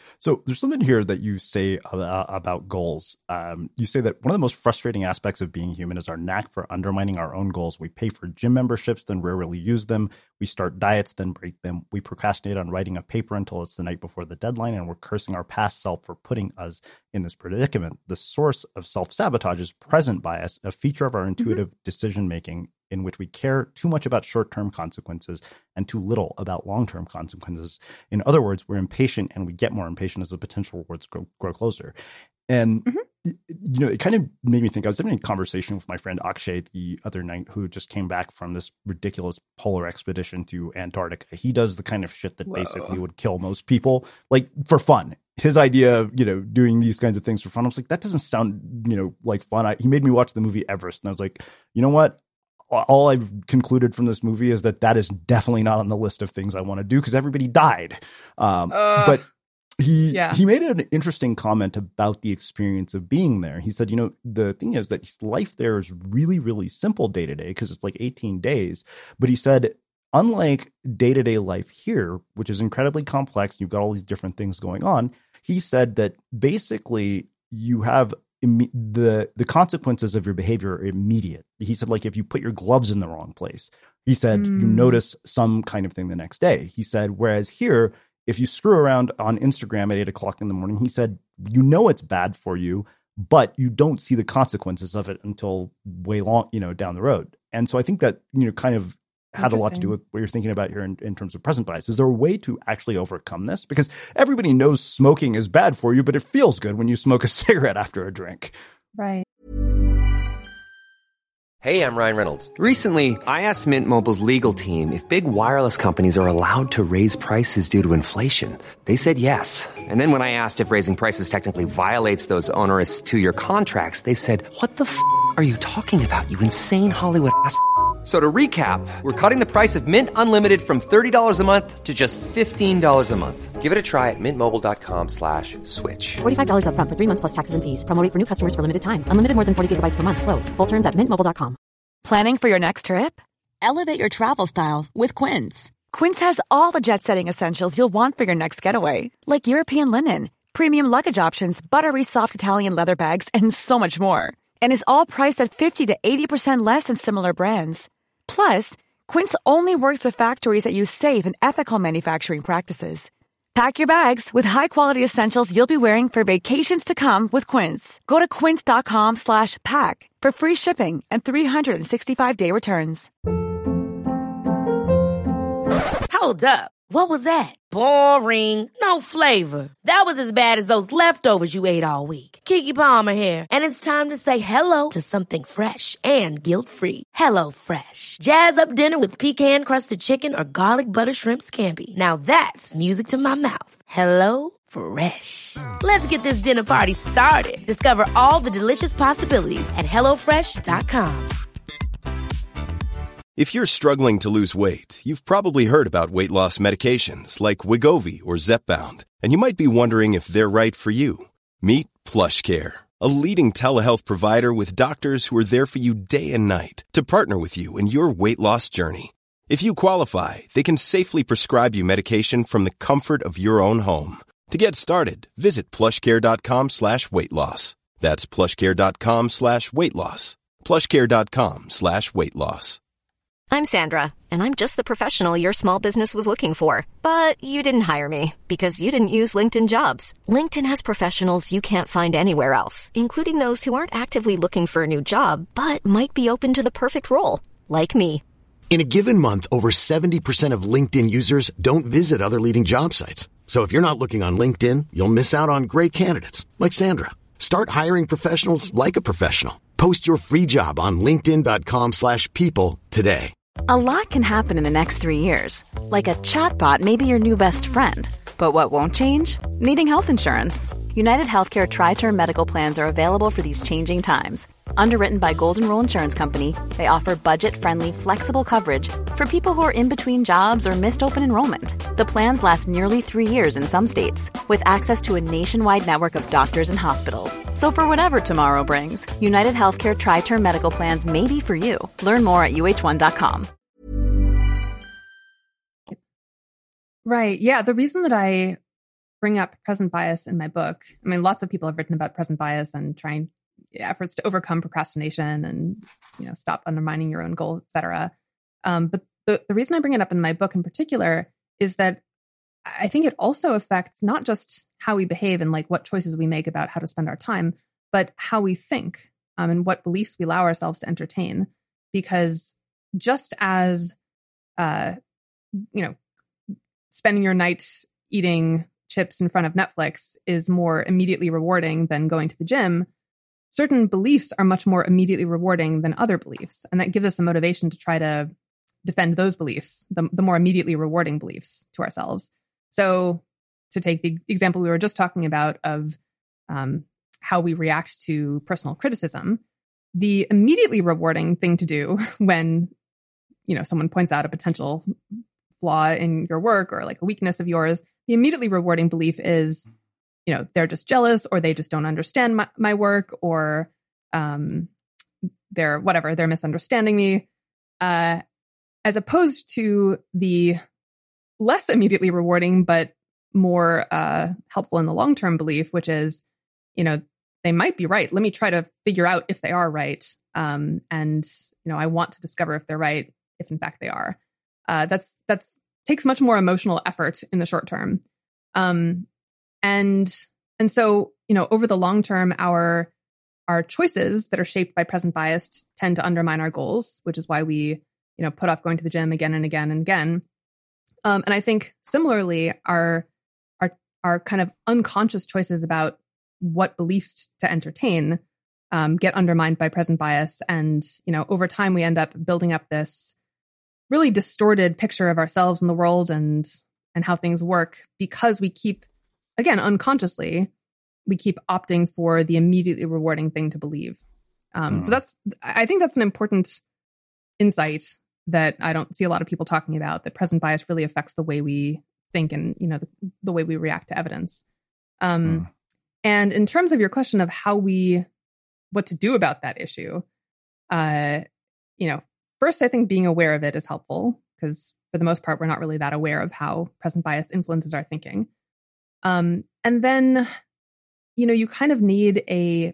So there's something here that you say about goals. You say that one of the most frustrating aspects of being human is our knack for undermining our own goals. We pay for gym memberships, then rarely use them. We start diets, then break them. We procrastinate on writing a paper until it's the night before the deadline, and we're cursing our past self for putting us in this predicament. The source of self-sabotage is present bias, a feature of our intuitive decision-making in which we care too much about short-term consequences and too little about long-term consequences. In other words, we're impatient, and we get more impatient as the potential rewards grow closer. And, it kind of made me think, I was having a conversation with my friend Akshay the other night, who just came back from this ridiculous polar expedition to Antarctica. He does the kind of shit that basically would kill most people, like for fun. His idea of, doing these kinds of things for fun, I was like, that doesn't sound, like fun. He made me watch the movie Everest, and I was like, you know what? All I've concluded from this movie is that is definitely not on the list of things I want to do because everybody died. But he made an interesting comment about the experience of being there. He said, the thing is that life there is really, really simple day to day because it's like 18 days. But he said, unlike day-to-day life here, which is incredibly complex, you've got all these different things going on. He said that basically you have the consequences of your behavior are immediate. He said, like, if you put your gloves in the wrong place, he said, you notice some kind of thing the next day. He said, whereas here, if you screw around on Instagram at 8 o'clock in the morning, he said, it's bad for you, but you don't see the consequences of it until way long, down the road. And so I think that, kind of had a lot to do with what you're thinking about here in terms of present bias. Is there a way to actually overcome this? Because everybody knows smoking is bad for you, but it feels good when you smoke a cigarette after a drink. Right. Hey, I'm Ryan Reynolds. Recently, I asked Mint Mobile's legal team if big wireless companies are allowed to raise prices due to inflation. They said yes. And then when I asked if raising prices technically violates those onerous 2-year contracts, they said, "What the f*** are you talking about, you insane Hollywood ass?" So to recap, we're cutting the price of Mint Unlimited from $30 a month to just $15 a month. Give it a try at mintmobile.com/switch. $45 up front for 3 months plus taxes and fees. Promo rate for new customers for limited time. Unlimited more than 40 gigabytes per month. Slows full terms at mintmobile.com. Planning for your next trip? Elevate your travel style with Quince. Quince has all the jet-setting essentials you'll want for your next getaway, like European linen, premium luggage options, buttery soft Italian leather bags, and so much more. And is all priced at 50 to 80% less than similar brands. Plus, Quince only works with factories that use safe and ethical manufacturing practices. Pack your bags with high-quality essentials you'll be wearing for vacations to come with Quince. Go to quince.com/pack for free shipping and 365-day returns. Hold up. What was that? Boring. No flavor. That was as bad as those leftovers you ate all week. Keke Palmer here. And it's time to say hello to something fresh and guilt-free. Hello Fresh. Jazz up dinner with pecan-crusted chicken or garlic butter shrimp scampi. Now that's music to my mouth. Hello Fresh. Let's get this dinner party started. Discover all the delicious possibilities at HelloFresh.com. If you're struggling to lose weight, you've probably heard about weight loss medications like Wegovy or Zepbound, and you might be wondering if they're right for you. Meet PlushCare, a leading telehealth provider with doctors who are there for you day and night to partner with you in your weight loss journey. If you qualify, they can safely prescribe you medication from the comfort of your own home. To get started, visit plushcare.com/weightloss. That's plushcare.com/weightloss. plushcare.com/weightloss. I'm Sandra, and I'm just the professional your small business was looking for. But you didn't hire me because you didn't use LinkedIn Jobs. LinkedIn has professionals you can't find anywhere else, including those who aren't actively looking for a new job, but might be open to the perfect role, like me. In a given month, over 70% of LinkedIn users don't visit other leading job sites. So if you're not looking on LinkedIn, you'll miss out on great candidates like Sandra. Start hiring professionals like a professional. Post your free job on linkedin.com/people today. A lot can happen in the next 3 years. Like a chatbot may be your new best friend. But what won't change? Needing health insurance. United Healthcare Tri-Term Medical Plans are available for these changing times. Underwritten by Golden Rule Insurance Company, they offer budget-friendly, flexible coverage for people who are in between jobs or missed open enrollment. The plans last nearly 3 years in some states, with access to a nationwide network of doctors and hospitals. So for whatever tomorrow brings, United Healthcare Tri-Term Medical Plans may be for you. Learn more at uh1.com. Right. Yeah. The reason that I bring up present bias in my book. I mean, lots of people have written about present bias and trying efforts to overcome procrastination and, stop undermining your own goals, et cetera. But the reason I bring it up in my book in particular is that I think it also affects not just how we behave and like what choices we make about how to spend our time, but how we think and what beliefs we allow ourselves to entertain. Because just as, spending your night eating chips in front of Netflix is more immediately rewarding than going to the gym, certain beliefs are much more immediately rewarding than other beliefs. And that gives us a motivation to try to defend those beliefs, the more immediately rewarding beliefs to ourselves. So to take the example we were just talking about of how we react to personal criticism, the immediately rewarding thing to do when, someone points out a potential flaw in your work or like a weakness of yours, the immediately rewarding belief is, they're just jealous or they just don't understand my work or they're misunderstanding me. As opposed to the less immediately rewarding, but more helpful in the long-term belief, which is, they might be right. Let me try to figure out if they are right. And, I want to discover if they're right, if in fact they are. That's takes much more emotional effort in the short term. And so, over the long term, our choices that are shaped by present bias tend to undermine our goals, which is why we, put off going to the gym again and again and again. And I think similarly, our kind of unconscious choices about what beliefs to entertain get undermined by present bias. And, over time, we end up building up this really distorted picture of ourselves and the world and how things work because we keep, again, unconsciously, we keep opting for the immediately rewarding thing to believe. So I think that's an important insight that I don't see a lot of people talking about, that present bias really affects the way we think and, the way we react to evidence. And in terms of your question of what to do about that issue, first, I think being aware of it is helpful because for the most part, we're not really that aware of how present bias influences our thinking. And then, you kind of need a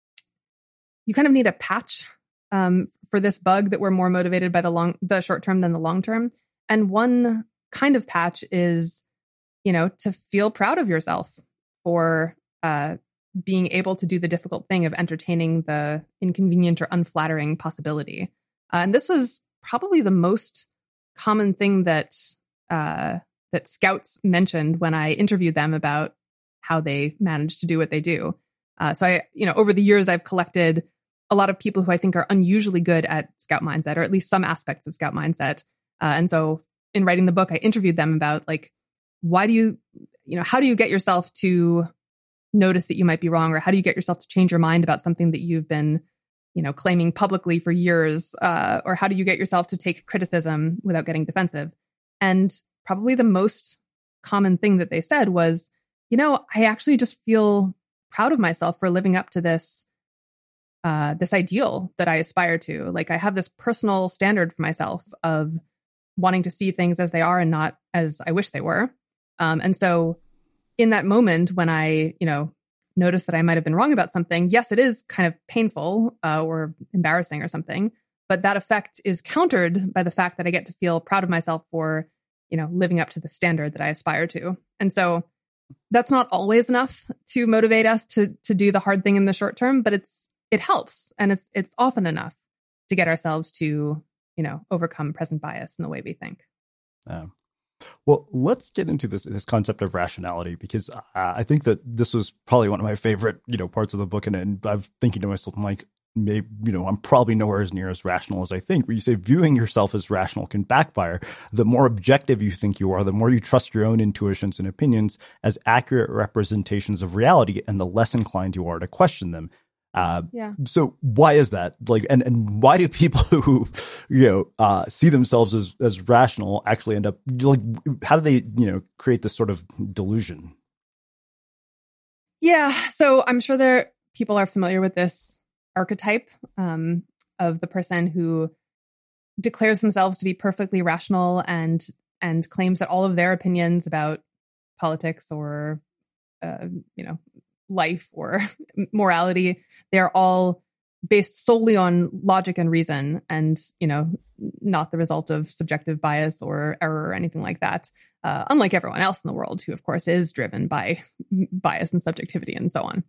patch for this bug that we're more motivated by the short term than the long term. And one kind of patch is, to feel proud of yourself for being able to do the difficult thing of entertaining the inconvenient or unflattering possibility. And this was probably the most common thing that scouts mentioned when I interviewed them about how they managed to do what they do. So I, over the years, I've collected a lot of people who I think are unusually good at Scout mindset, or at least some aspects of Scout mindset. And so in writing the book, I interviewed them about like, how do you get yourself to notice that you might be wrong? Or how do you get yourself to change your mind about something that you've been, claiming publicly for years? Or how do you get yourself to take criticism without getting defensive? And probably the most common thing that they said was, I actually just feel proud of myself for living up to this ideal that I aspire to. Like I have this personal standard for myself of wanting to see things as they are and not as I wish they were. And so in that moment when I, noticed that I might have been wrong about something, yes, it is kind of painful or embarrassing or something, but that effect is countered by the fact that I get to feel proud of myself for, living up to the standard that I aspire to. And so that's not always enough to motivate us to do the hard thing in the short term, but it helps. And it's often enough to get ourselves to, overcome present bias in the way we think. Well, let's get into this concept of rationality, because I think that this was probably one of my favorite, parts of the book. And I'm thinking to myself, I'm like, maybe, I'm probably nowhere as near as rational as I think. Where you say viewing yourself as rational can backfire. The more objective you think you are, the more you trust your own intuitions and opinions as accurate representations of reality, and the less inclined you are to question them. So why is that? Like, and why do people who, see themselves as rational actually end up like, how do they, create this sort of delusion? Yeah. So I'm sure people are familiar with this archetype, of the person who declares themselves to be perfectly rational and claims that all of their opinions about politics or life or morality. They're all based solely on logic and reason and, not the result of subjective bias or error or anything like that. Unlike everyone else in the world, who of course is driven by bias and subjectivity and so on.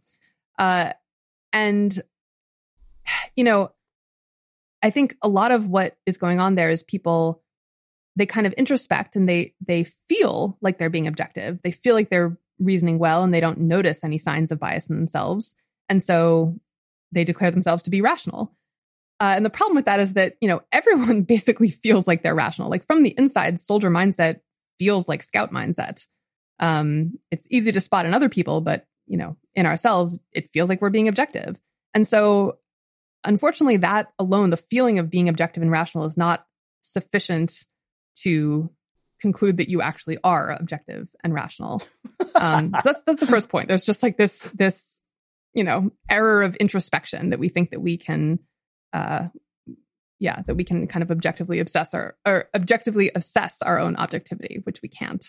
I think a lot of what is going on there is people, they kind of introspect and they feel like they're being objective. They feel like they're reasoning well and they don't notice any signs of bias in themselves. And so they declare themselves to be rational. And the problem with that is that, everyone basically feels like they're rational. Like from the inside, soldier mindset feels like scout mindset. It's easy to spot in other people, but, in ourselves, it feels like we're being objective. And so unfortunately, that alone, the feeling of being objective and rational is not sufficient to conclude that you actually are objective and rational. So that's the first point. There's just like this error of introspection that we think that we can, that we can kind of objectively assess our own objectivity, which we can't.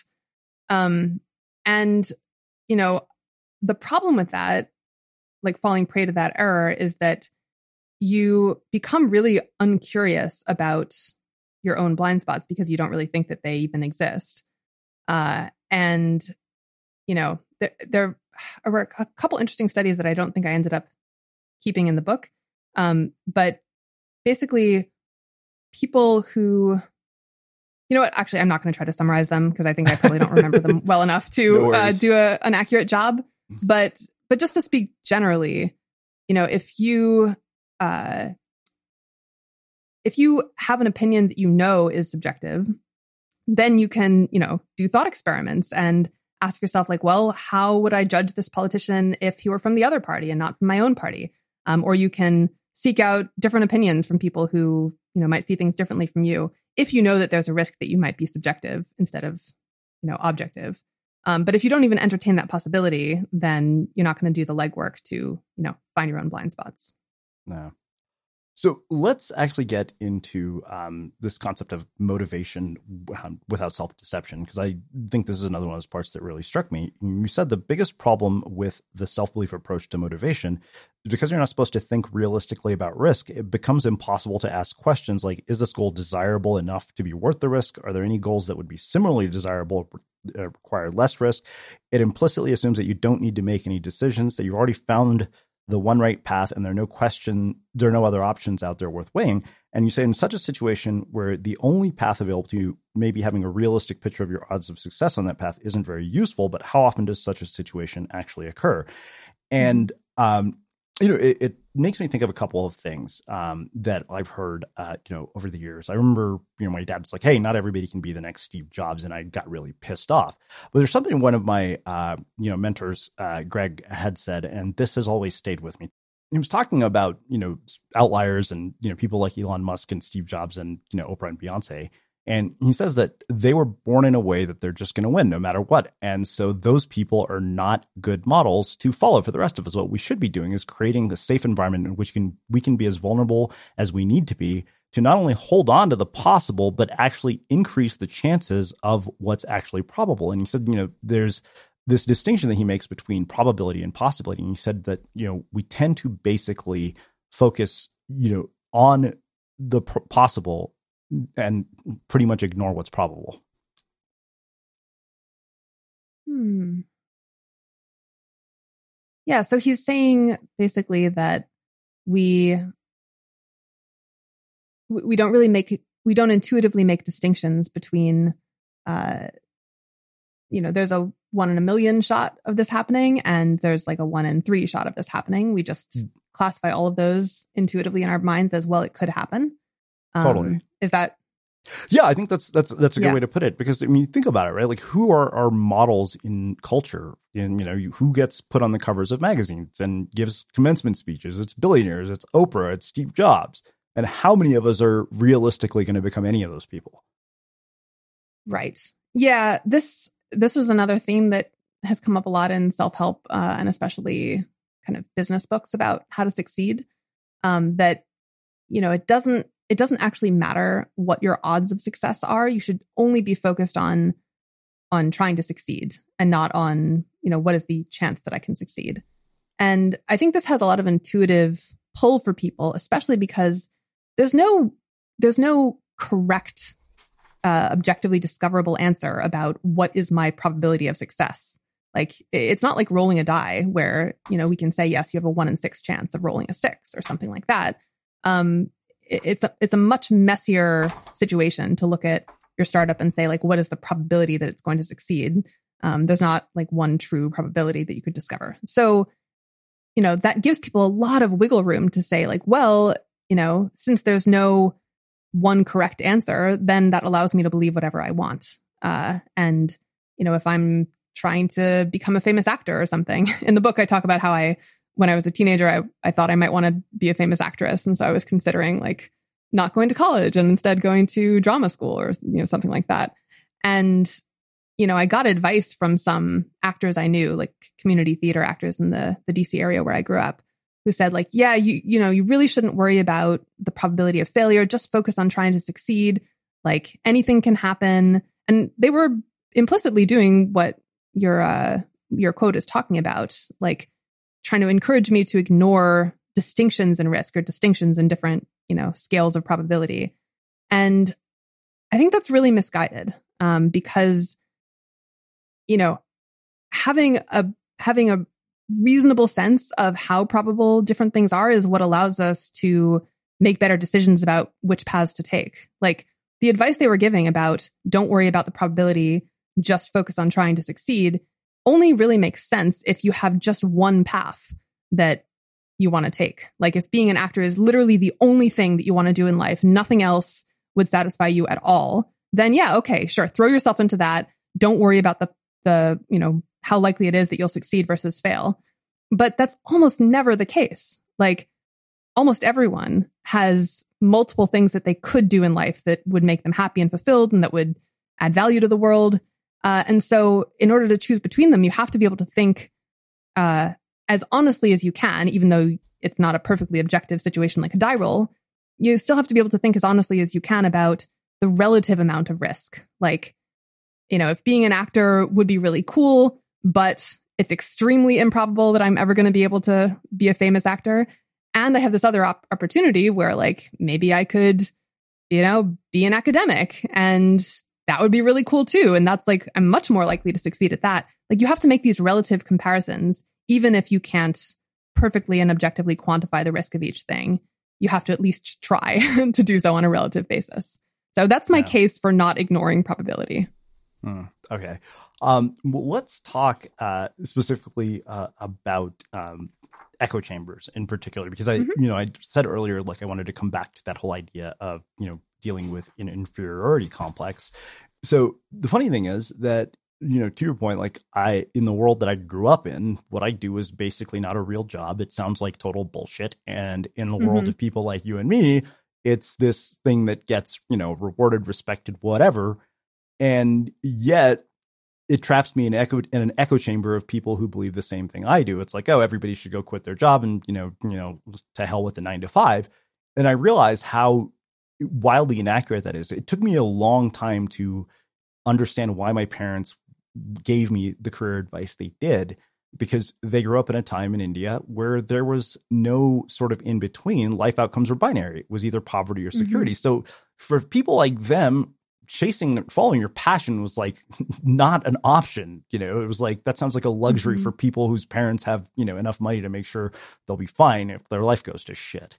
The problem with that, like falling prey to that error, is that you become really uncurious about your own blind spots because you don't really think that they even exist. There were a couple interesting studies that I don't think I ended up keeping in the book. But basically people who, actually, I'm not going to try to summarize them because I think I probably don't remember them well enough to do an accurate job. But just to speak generally, if you have an opinion that is subjective, then you can, do thought experiments and ask yourself, like, well, how would I judge this politician if he were from the other party and not from my own party? Or you can seek out different opinions from people who, might see things differently from you, if you know that there's a risk that you might be subjective instead of, objective. But if you don't even entertain that possibility, then you're not going to do the legwork to, find your own blind spots. No. So let's actually get into this concept of motivation without self-deception, because I think this is another one of those parts that really struck me. You said the biggest problem with the self-belief approach to motivation is because you're not supposed to think realistically about risk. It becomes impossible to ask questions like, is this goal desirable enough to be worth the risk? Are there any goals that would be similarly desirable, require less risk? It implicitly assumes that you don't need to make any decisions, that you've already found the one right path, and there are no other options out there worth weighing. And you say in such a situation where the only path available to you, maybe having a realistic picture of your odds of success on that path, isn't very useful, but how often does such a situation actually occur? And, it makes me think of a couple of things that I've heard, over the years. I remember, my dad was like, hey, not everybody can be the next Steve Jobs. And I got really pissed off. But there's something one of my, mentors, Greg, had said, and this has always stayed with me. He was talking about, outliers and, people like Elon Musk and Steve Jobs and, Oprah and Beyonce. And he says that they were born in a way that they're just going to win no matter what. And so those people are not good models to follow for the rest of us. What we should be doing is creating a safe environment in which we can be as vulnerable as we need to be to not only hold on to the possible, but actually increase the chances of what's actually probable. And he said, there's this distinction that he makes between probability and possibility. And he said that, we tend to basically focus, on the possible and pretty much ignore what's probable. Yeah, so he's saying basically that we don't intuitively make distinctions between, there's a 1 in a million shot of this happening, and there's like a 1 in 3 shot of this happening. We just classify all of those intuitively in our minds as, well, it could happen. Totally. Is that? Yeah, I think that's a good way to put it, because you think about it, right? Like, who are our models in culture? And who gets put on the covers of magazines and gives commencement speeches? It's billionaires, it's Oprah, it's Steve Jobs. And how many of us are realistically going to become any of those people? Right. Yeah. This was another theme that has come up a lot in self-help and especially kind of business books about how to succeed. That it doesn't actually matter what your odds of success are. You should only be focused on trying to succeed and not on what is the chance that I can succeed? And I think this has a lot of intuitive pull for people, especially because there's no correct, objectively discoverable answer about what is my probability of success. Like, it's not like rolling a die where, we can say, yes, you have a 1 in 6 chance of rolling a 6 or something like that. It's a much messier situation to look at your startup and say, like, what is the probability that it's going to succeed? There's not like one true probability that you could discover. So, that gives people a lot of wiggle room to say, like, well, since there's no one correct answer, then that allows me to believe whatever I want. And, if I'm trying to become a famous actor or something, in the book, I talk about how when I was a teenager, I thought I might want to be a famous actress. And so I was considering like not going to college and instead going to drama school or, something like that. And, I got advice from some actors I knew, like community theater actors in the DC area where I grew up, who said like, yeah, you really shouldn't worry about the probability of failure. Just focus on trying to succeed. Like anything can happen. And they were implicitly doing what your quote is talking about, like trying to encourage me to ignore distinctions in risk or distinctions in different, scales of probability. And I think that's really misguided, because, having a reasonable sense of how probable different things are is what allows us to make better decisions about which paths to take. Like the advice they were giving about don't worry about the probability, just focus on trying to succeed, only really makes sense if you have just one path that you want to take. Like if being an actor is literally the only thing that you want to do in life, nothing else would satisfy you at all, then yeah, okay, sure, throw yourself into that. Don't worry about the how likely it is that you'll succeed versus fail. But that's almost never the case. Like almost everyone has multiple things that they could do in life that would make them happy and fulfilled and that would add value to the world. And so in order to choose between them, you have to be able to think as honestly as you can, even though it's not a perfectly objective situation like a die roll. You still have to be able to think as honestly as you can about the relative amount of risk. Like, if being an actor would be really cool, but it's extremely improbable that I'm ever going to be able to be a famous actor. And I have this other opportunity where like, maybe I could, be an academic and that would be really cool too. And that's like, I'm much more likely to succeed at that. Like you have to make these relative comparisons, even if you can't perfectly and objectively quantify the risk of each thing. You have to at least try to do so on a relative basis. So that's my case for not ignoring probability. Okay. Let's talk specifically about echo chambers in particular, because I said earlier, like I wanted to come back to that whole idea of, dealing with an inferiority complex. So the funny thing is that, to your point, like in the world that I grew up in, what I do is basically not a real job. It sounds like total bullshit. And in the world of people like you and me, it's this thing that gets, rewarded, respected, whatever. And yet it traps me in an echo chamber of people who believe the same thing I do. It's like, oh, everybody should go quit their job and, to hell with the 9 to 5. And I realize how wildly inaccurate that is. It took me a long time to understand why my parents gave me the career advice they did, because they grew up in a time in India where there was no sort of in between. Life outcomes were binary. It was either poverty or security. So for people like them, following your passion was like not an option. It was like, that sounds like a luxury for people whose parents have, enough money to make sure they'll be fine if their life goes to shit.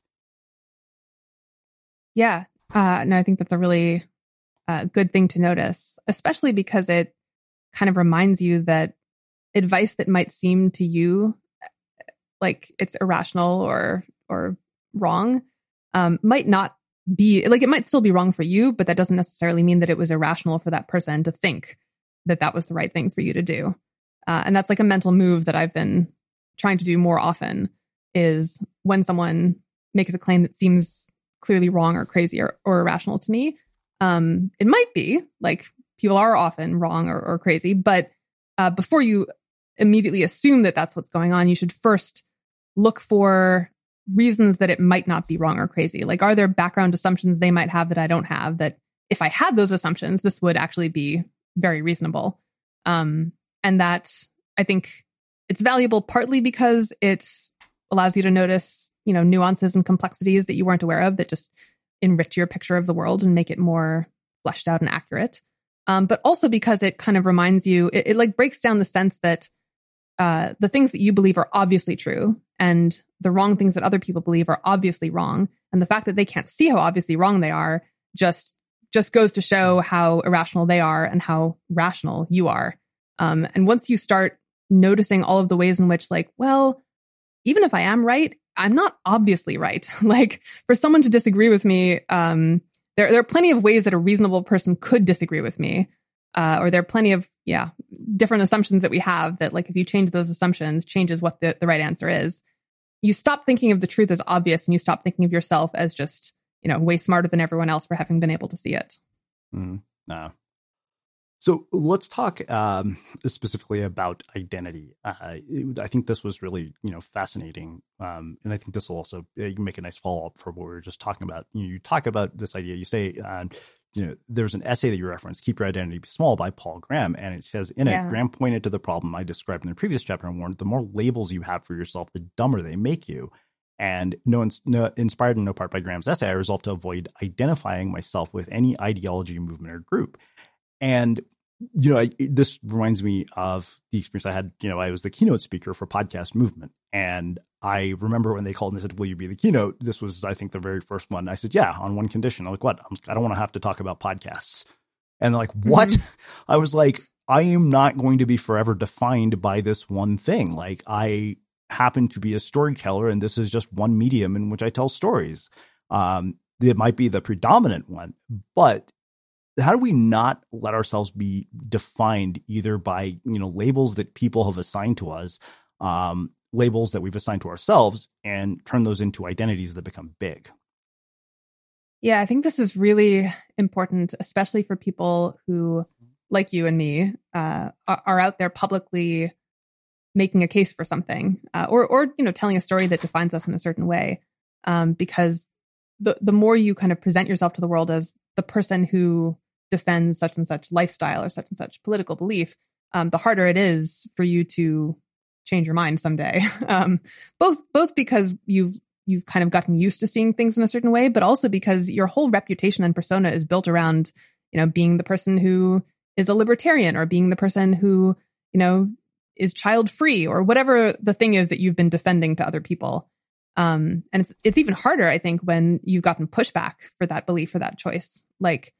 Yeah. No, I think that's a really good thing to notice, especially because it kind of reminds you that advice that might seem to you like it's irrational or wrong might not be, like, it might still be wrong for you, but that doesn't necessarily mean that it was irrational for that person to think that that was the right thing for you to do. And that's like a mental move that I've been trying to do more often, is when someone makes a claim that seems clearly wrong or crazy or irrational to me. It might be, like, people are often wrong or crazy, but before you immediately assume that that's what's going on, you should first look for reasons that it might not be wrong or crazy. Like, are there background assumptions they might have that I don't have, that if I had those assumptions, this would actually be very reasonable? And that, I think it's valuable partly because it allows you to notice, nuances and complexities that you weren't aware of that just enrich your picture of the world and make it more fleshed out and accurate. But also because it kind of reminds you, it like breaks down the sense that the things that you believe are obviously true and the wrong things that other people believe are obviously wrong. And the fact that they can't see how obviously wrong they are just goes to show how irrational they are and how rational you are. And once you start noticing all of the ways in which, like, well, even if I am right, I'm not obviously right. Like, for someone to disagree with me, there are plenty of ways that a reasonable person could disagree with me. Or there are plenty of, different assumptions that we have that, like, if you change those assumptions, changes what the right answer is. You stop thinking of the truth as obvious and you stop thinking of yourself as just, way smarter than everyone else for having been able to see it. No. So let's talk specifically about identity. I think this was really, fascinating. And I think this will also make a nice follow-up for what we were just talking about. You talk about this idea, you say, there's an essay that you referenced, Keep Your Identity Small by Paul Graham. And it says in it, Graham pointed to the problem I described in the previous chapter and warned, the more labels you have for yourself, the dumber they make you. And inspired in no part by Graham's essay, I resolved to avoid identifying myself with any ideology, movement, or group. And, this reminds me of the experience I had. I was the keynote speaker for Podcast Movement. And I remember when they called and said, will you be the keynote? This was, I think, the very first one. I said, yeah, on one condition. I'm like, what? I don't want to have to talk about podcasts. And they're like, what? I was like, I am not going to be forever defined by this one thing. Like, I happen to be a storyteller, and this is just one medium in which I tell stories. It might be the predominant one, but how do we not let ourselves be defined either by, labels that people have assigned to us, labels that we've assigned to ourselves, and turn those into identities that become big? Yeah, I think this is really important, especially for people who, like you and me, are out there publicly making a case for something, or telling a story that defines us in a certain way. Because the more you kind of present yourself to the world as the person who defends such and such lifestyle or such and such political belief, the harder it is for you to change your mind someday. Both because you've kind of gotten used to seeing things in a certain way, but also because your whole reputation and persona is built around, being the person who is a libertarian, or being the person who, is child free, or whatever the thing is that you've been defending to other people. And it's even harder, I think, when you've gotten pushback for that belief or that choice. Like,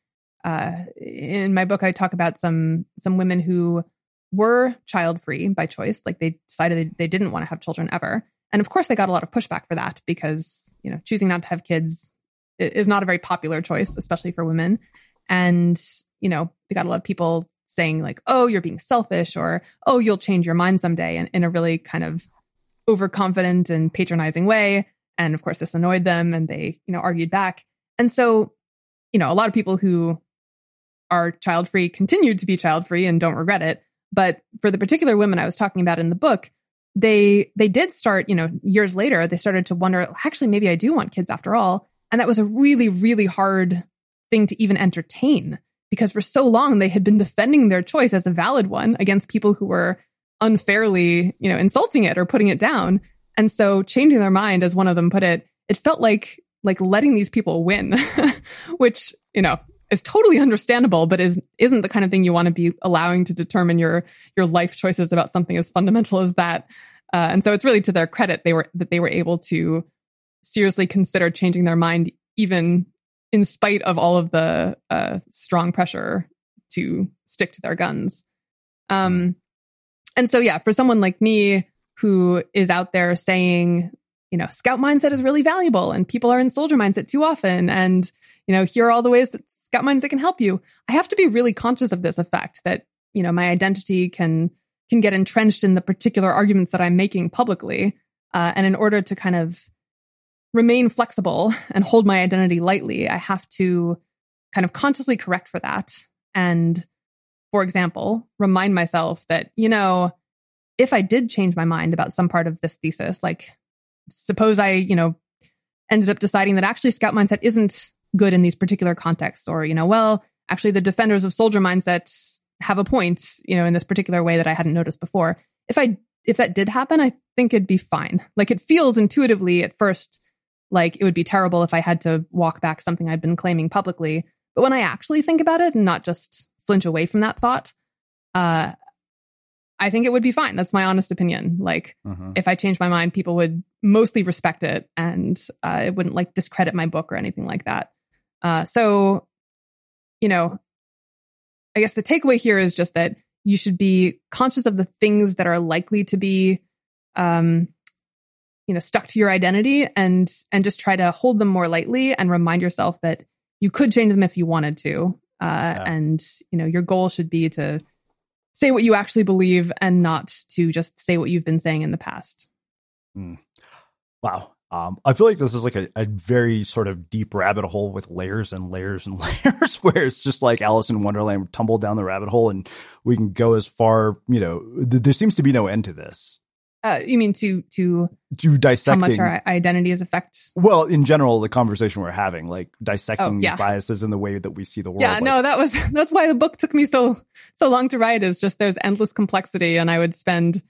in my book, I talk about some women who were child free by choice. Like, they decided they didn't want to have children ever. And of course, they got a lot of pushback for that because, choosing not to have kids is not a very popular choice, especially for women. And, they got a lot of people saying like, oh, you're being selfish, or, oh, you'll change your mind someday, in a really kind of overconfident and patronizing way. And of course, this annoyed them, and they, argued back. And so, a lot of people who are child-free continued to be child-free and don't regret it. But for the particular women I was talking about in the book, they did start, years later, they started to wonder, actually, maybe I do want kids after all. And that was a really, really hard thing to even entertain, because for so long they had been defending their choice as a valid one against people who were unfairly, insulting it or putting it down. And so changing their mind, as one of them put it, it felt like letting these people win, which, is totally understandable, but isn't the kind of thing you want to be allowing to determine your life choices about something as fundamental as that. And so it's really to their credit they were able to seriously consider changing their mind, even in spite of all of the strong pressure to stick to their guns. And so, yeah, for someone like me who is out there saying, Scout mindset is really valuable, and people are in soldier mindset too often, and here are all the ways that Scout mindset can help you. I have to be really conscious of this effect that, my identity can get entrenched in the particular arguments that I'm making publicly. And in order to kind of remain flexible and hold my identity lightly, I have to kind of consciously correct for that. And, for example, remind myself that, if I did change my mind about some part of this thesis, like suppose I, ended up deciding that actually Scout mindset isn't good in these particular contexts, or, well, actually the defenders of soldier mindset have a point, in this particular way that I hadn't noticed before. if that did happen, I think it'd be fine. Like, it feels intuitively at first like it would be terrible if I had to walk back something I'd been claiming publicly. But when I actually think about it and not just flinch away from that thought, I think it would be fine. That's my honest opinion. Like, if I changed my mind, people would mostly respect it, and it wouldn't like discredit my book or anything like that. So, you know, I guess the takeaway here is just that you should be conscious of the things that are likely to be, stuck to your identity, and just try to hold them more lightly and remind yourself that you could change them if you wanted to. And, your goal should be to say what you actually believe and not to just say what you've been saying in the past. Wow. I feel like this is like a very sort of deep rabbit hole with layers and layers and layers, where it's just like Alice in Wonderland, tumble down the rabbit hole, and we can go as far, there seems to be no end to this. You mean to dissecting how much our identities affect? Well, in general, the conversation we're having, like dissecting biases in the way that we see the world. Yeah, no, that's why the book took me so long to write, is just there's endless complexity, and I would spend,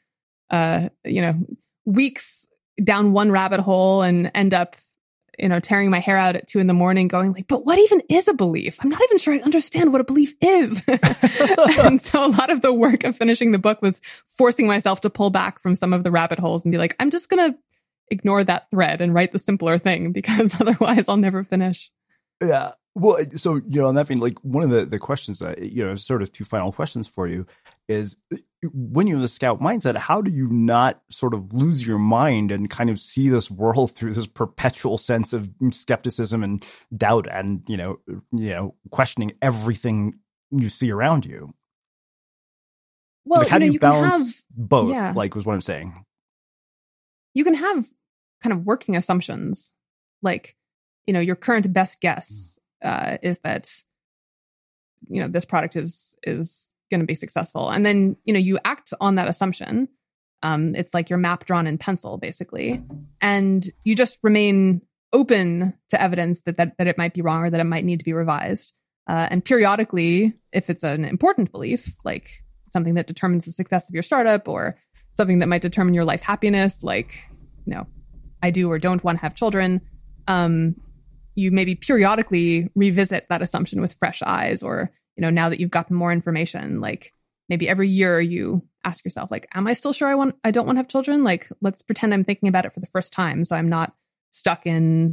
weeks down one rabbit hole and end up, tearing my hair out at 2 a.m. going like, but what even is a belief? I'm not even sure I understand what a belief is. And so a lot of the work of finishing the book was forcing myself to pull back from some of the rabbit holes and be like, I'm just going to ignore that thread and write the simpler thing, because otherwise I'll never finish. Yeah. Well, so, on that vein, like one of the questions that, sort of 2 final questions for you is, when you're in the scout mindset, how do you not sort of lose your mind and kind of see this world through this perpetual sense of skepticism and doubt and, questioning everything you see around you? Well, like, how do you balance can have, both? Yeah. Like, was what I'm saying. You can have kind of working assumptions, like, your current best guess is that, this product is going to be successful. And then, you act on that assumption. It's like your map drawn in pencil, basically. And you just remain open to evidence that it might be wrong or that it might need to be revised. And periodically, if it's an important belief, like something that determines the success of your startup or something that might determine your life happiness, like, I do or don't want to have children, you maybe periodically revisit that assumption with fresh eyes, or, now that you've gotten more information, like maybe every year you ask yourself, like, am I still sure I don't want to have children? Like, let's pretend I'm thinking about it for the first time, so I'm not stuck in,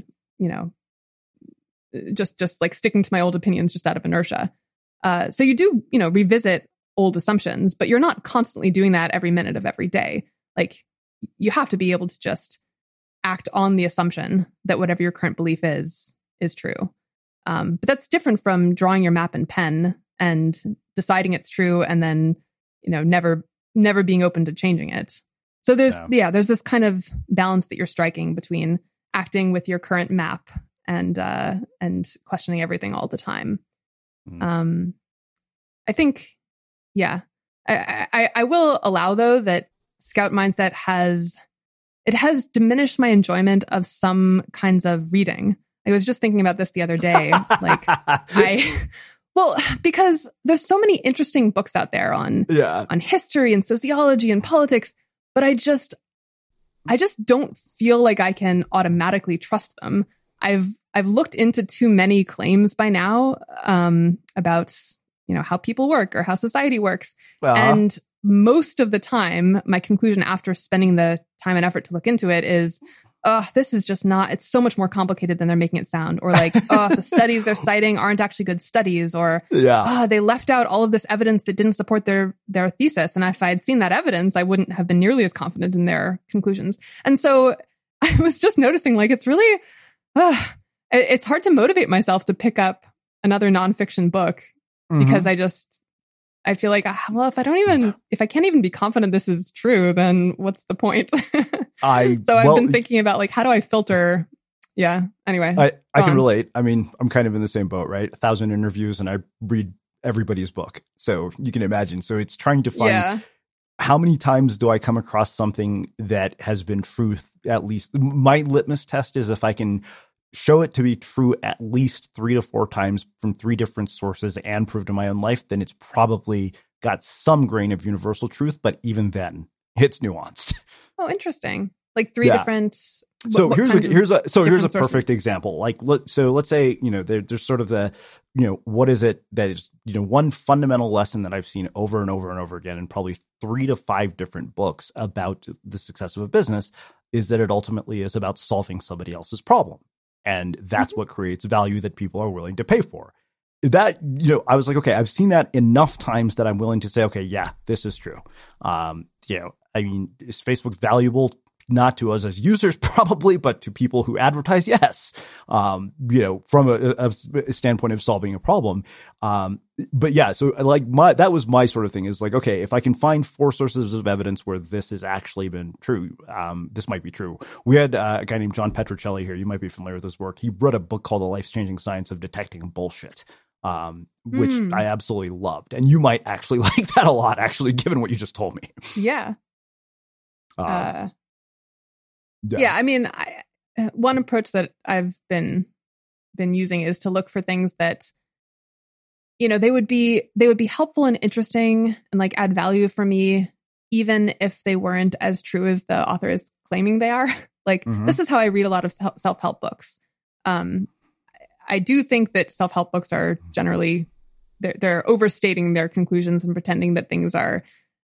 just like sticking to my old opinions just out of inertia. So you do, revisit old assumptions, but you're not constantly doing that every minute of every day. Like, you have to be able to just act on the assumption that whatever your current belief is true. But that's different from drawing your map in pen and deciding it's true and then, never being open to changing it. So there's this kind of balance that you're striking between acting with your current map and questioning everything all the time. I think, I will allow, though, that Scout Mindset has diminished my enjoyment of some kinds of reading. I was just thinking about this the other day. Like, because there's so many interesting books out there on history and sociology and politics, but I just don't feel like I can automatically trust them. I've looked into too many claims by now about, how people work or how society works. And most of the time, my conclusion after spending the time and effort to look into it is, this is just not, it's so much more complicated than they're making it sound. Or like, the studies they're citing aren't actually good studies. Or, they left out all of this evidence that didn't support their thesis. And if I had seen that evidence, I wouldn't have been nearly as confident in their conclusions. And so I was just noticing, like, it's really, it's hard to motivate myself to pick up another nonfiction book because I feel like, if I can't even be confident this is true, then what's the point? I've been thinking about, like, how do I filter? Yeah. Anyway, I can relate. I mean, I'm kind of in the same boat, right? 1,000 interviews and I read everybody's book. So you can imagine. So it's trying to find how many times do I come across something that has been truth? At least my litmus test is if I can show it to be true at least 3 to 4 times from 3 different sources and proved in my own life, then it's probably got some grain of universal truth. But even then, It's nuanced. Oh, interesting. Like three different. So here's a sources? perfect example. Like, so let's say, there's sort of the, what is it that is, one fundamental lesson that I've seen over and over and over again in probably 3 to 5 different books about the success of a business is that it ultimately is about solving somebody else's problem. And that's what creates value that people are willing to pay for. That, I was like, okay, I've seen that enough times that I'm willing to say, okay, yeah, this is true. I mean, is Facebook valuable? Not to us as users, probably, but to people who advertise, yes. From a standpoint of solving a problem. But yeah, so that was my sort of thing is like, okay, if I can find 4 sources of evidence where this has actually been true, this might be true. We had a guy named John Petrocelli here. You might be familiar with his work. He wrote a book called The Life-Changing Science of Detecting Bullshit. Which I absolutely loved. And you might actually like that a lot, actually, given what you just told me. Yeah. Yeah, I mean, one approach that I've been using is to look for things that, they would be helpful and interesting and like add value for me, even if they weren't as true as the author is claiming they are. Like, this is how I read a lot of self-help books. I do think that self-help books are generally, they're overstating their conclusions and pretending that things are,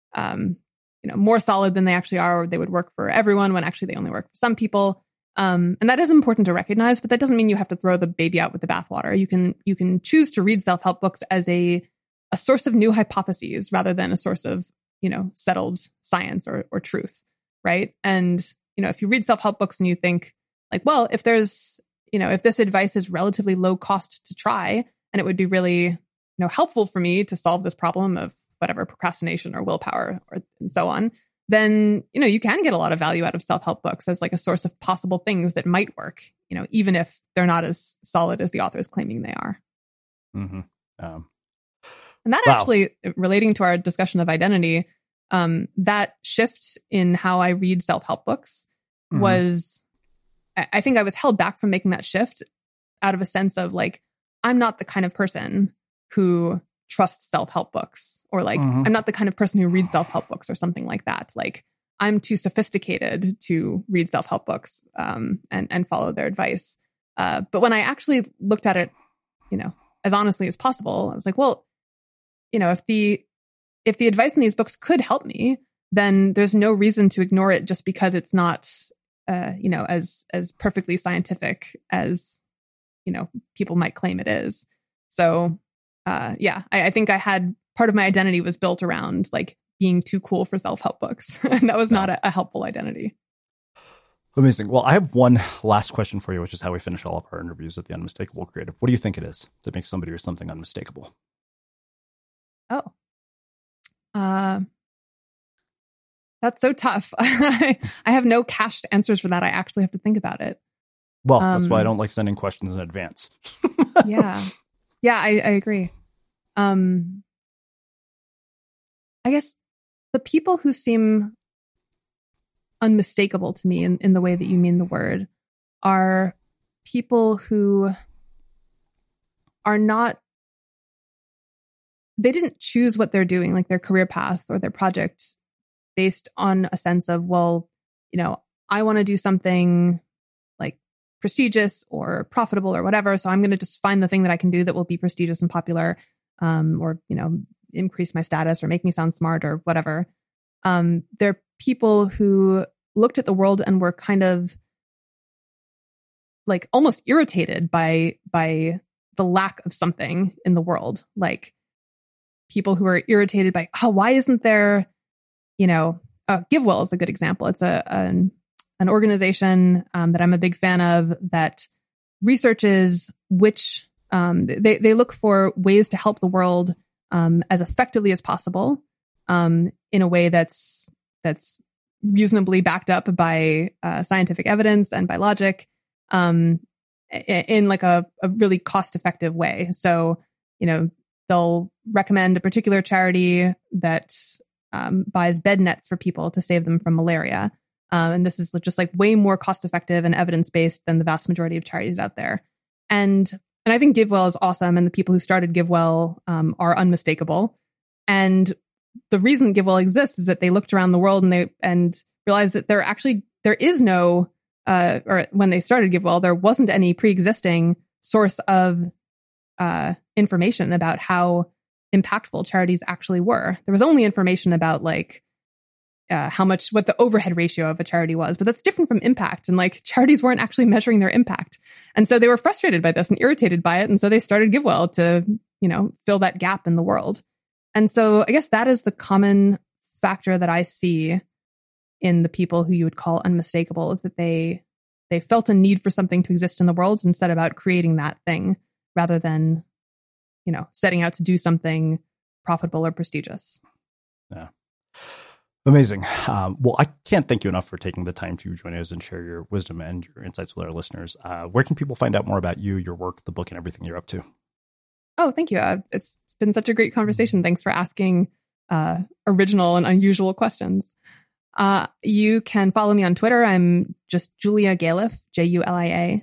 more solid than they actually are, or they would work for everyone when actually they only work for some people. And that is important to recognize, but that doesn't mean you have to throw the baby out with the bathwater. You can choose to read self-help books as a source of new hypotheses rather than a source of, settled science or truth. Right. And, if you read self-help books and you think like, well, if there's, if this advice is relatively low cost to try, and it would be really, helpful for me to solve this problem of whatever procrastination or willpower and so on, then, you can get a lot of value out of self-help books as like a source of possible things that might work, even if they're not as solid as the author is claiming they are. Mm-hmm. And that actually, relating to our discussion of identity, that shift in how I read self-help books was, I think I was held back from making that shift out of a sense of like, I'm not the kind of person who trusts self-help books, or like, I'm not the kind of person who reads self-help books or something like that. Like, I'm too sophisticated to read self-help books and follow their advice. But when I actually looked at it, as honestly as possible, I was like, well, if the advice in these books could help me, then there's no reason to ignore it just because it's not, as perfectly scientific as, people might claim it is. So, I think I had part of my identity was built around like being too cool for self-help books. And that was not a helpful identity. Amazing. Well, I have one last question for you, which is how we finish all of our interviews at the Unmistakable Creative. What do you think it is that makes somebody or something unmistakable? Oh, that's so tough. I have no cached answers for that. I actually have to think about it. Well, that's why I don't like sending questions in advance. Yeah, I agree. I guess the people who seem unmistakable to me in the way that you mean the word are people who are not, they didn't choose what they're doing, like their career path or their project, based on a sense of, well, I want to do something like prestigious or profitable or whatever. So I'm going to just find the thing that I can do that will be prestigious and popular, or, increase my status or make me sound smart or whatever. They're people who looked at the world and were kind of like almost irritated by the lack of something in the world. Like people who are irritated by, why isn't there, GiveWell is a good example. It's an organization that I'm a big fan of that researches which they look for ways to help the world as effectively as possible, in a way that's reasonably backed up by scientific evidence and by logic, in like a really cost-effective way. So, they'll recommend a particular charity that buys bed nets for people to save them from malaria. And this is just like way more cost-effective and evidence-based than the vast majority of charities out there. And I think GiveWell is awesome. And the people who started GiveWell are unmistakable. And the reason GiveWell exists is that they looked around the world and realized that there is no, or when they started GiveWell, there wasn't any pre-existing source of information about how impactful charities actually were. There was only information about like what the overhead ratio of a charity was, but that's different from impact. And like charities weren't actually measuring their impact. And so they were frustrated by this and irritated by it. And so they started GiveWell to, fill that gap in the world. And so I guess that is the common factor that I see in the people who you would call unmistakable, is that they felt a need for something to exist in the world and set about creating that thing rather than, setting out to do something profitable or prestigious. Yeah. Amazing. Well, I can't thank you enough for taking the time to join us and share your wisdom and your insights with our listeners. Where can people find out more about you, your work, the book, and everything you're up to? Oh, thank you. It's been such a great conversation. Thanks for asking original and unusual questions. You can follow me on Twitter. I'm just Julia Galef, JuliaGalef.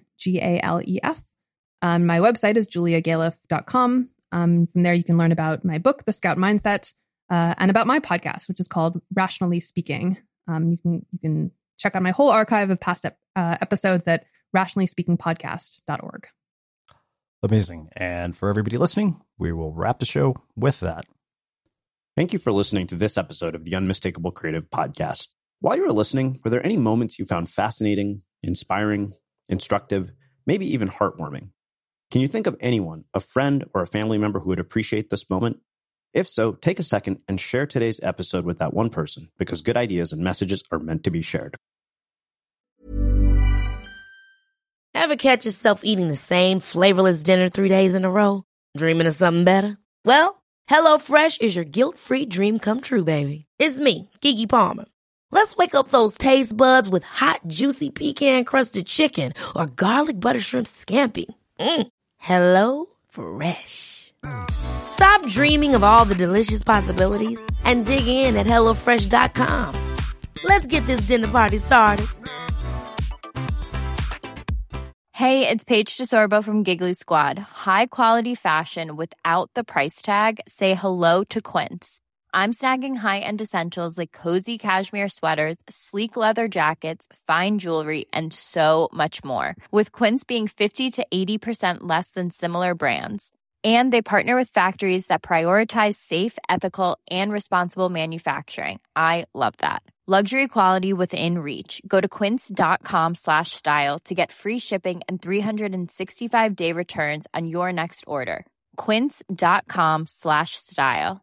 My website is juliagalef.com. From there, you can learn about my book, The Scout Mindset, and about my podcast, which is called Rationally Speaking. You can check out my whole archive of past episodes at rationallyspeakingpodcast.org. Amazing. And for everybody listening, we will wrap the show with that. Thank you for listening to this episode of the Unmistakable Creative Podcast. While you were listening, were there any moments you found fascinating, inspiring, instructive, maybe even heartwarming? Can you think of anyone, a friend or a family member who would appreciate this moment? If so, take a second and share today's episode with that one person, because good ideas and messages are meant to be shared. Ever catch yourself eating the same flavorless dinner 3 days in a row? Dreaming of something better? Well, HelloFresh is your guilt-free dream come true, baby. It's me, Keke Palmer. Let's wake up those taste buds with hot, juicy pecan-crusted chicken or garlic butter shrimp scampi. Hello Fresh. Stop dreaming of all the delicious possibilities and dig in at HelloFresh.com. Let's get this dinner party started. Hey, it's Paige DeSorbo from Giggly Squad. High quality fashion without the price tag. Say hello to Quince. I'm snagging high-end essentials like cozy cashmere sweaters, sleek leather jackets, fine jewelry, and so much more. With Quince being 50 to 80% less than similar brands. And they partner with factories that prioritize safe, ethical, and responsible manufacturing. I love that. Luxury quality within reach. Go to quince.com/style to get free shipping and 365-day returns on your next order. Quince.com/style.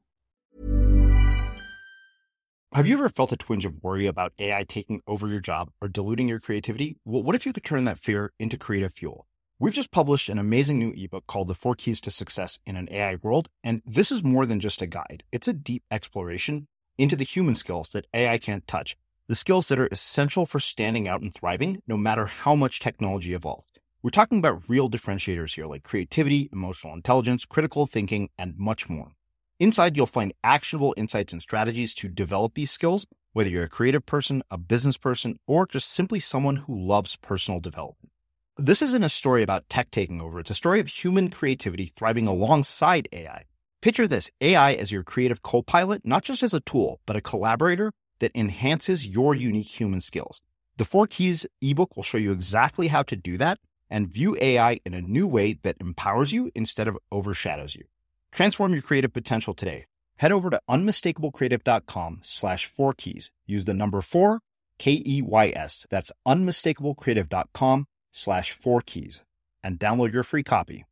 Have you ever felt a twinge of worry about AI taking over your job or diluting your creativity? Well, what if you could turn that fear into creative fuel? We've just published an amazing new ebook called The 4 Keys to Success in an AI World, and this is more than just a guide. It's a deep exploration into the human skills that AI can't touch, the skills that are essential for standing out and thriving, no matter how much technology evolves. We're talking about real differentiators here, like creativity, emotional intelligence, critical thinking, and much more. Inside, you'll find actionable insights and strategies to develop these skills, whether you're a creative person, a business person, or just simply someone who loves personal development. This isn't a story about tech taking over. It's a story of human creativity thriving alongside AI. Picture this, AI as your creative co-pilot, not just as a tool, but a collaborator that enhances your unique human skills. The 4 Keys ebook will show you exactly how to do that and view AI in a new way that empowers you instead of overshadows you. Transform your creative potential today. Head over to unmistakablecreative.com/4keys. Use the number 4, KEYS. That's unmistakablecreative.com/4keys and download your free copy.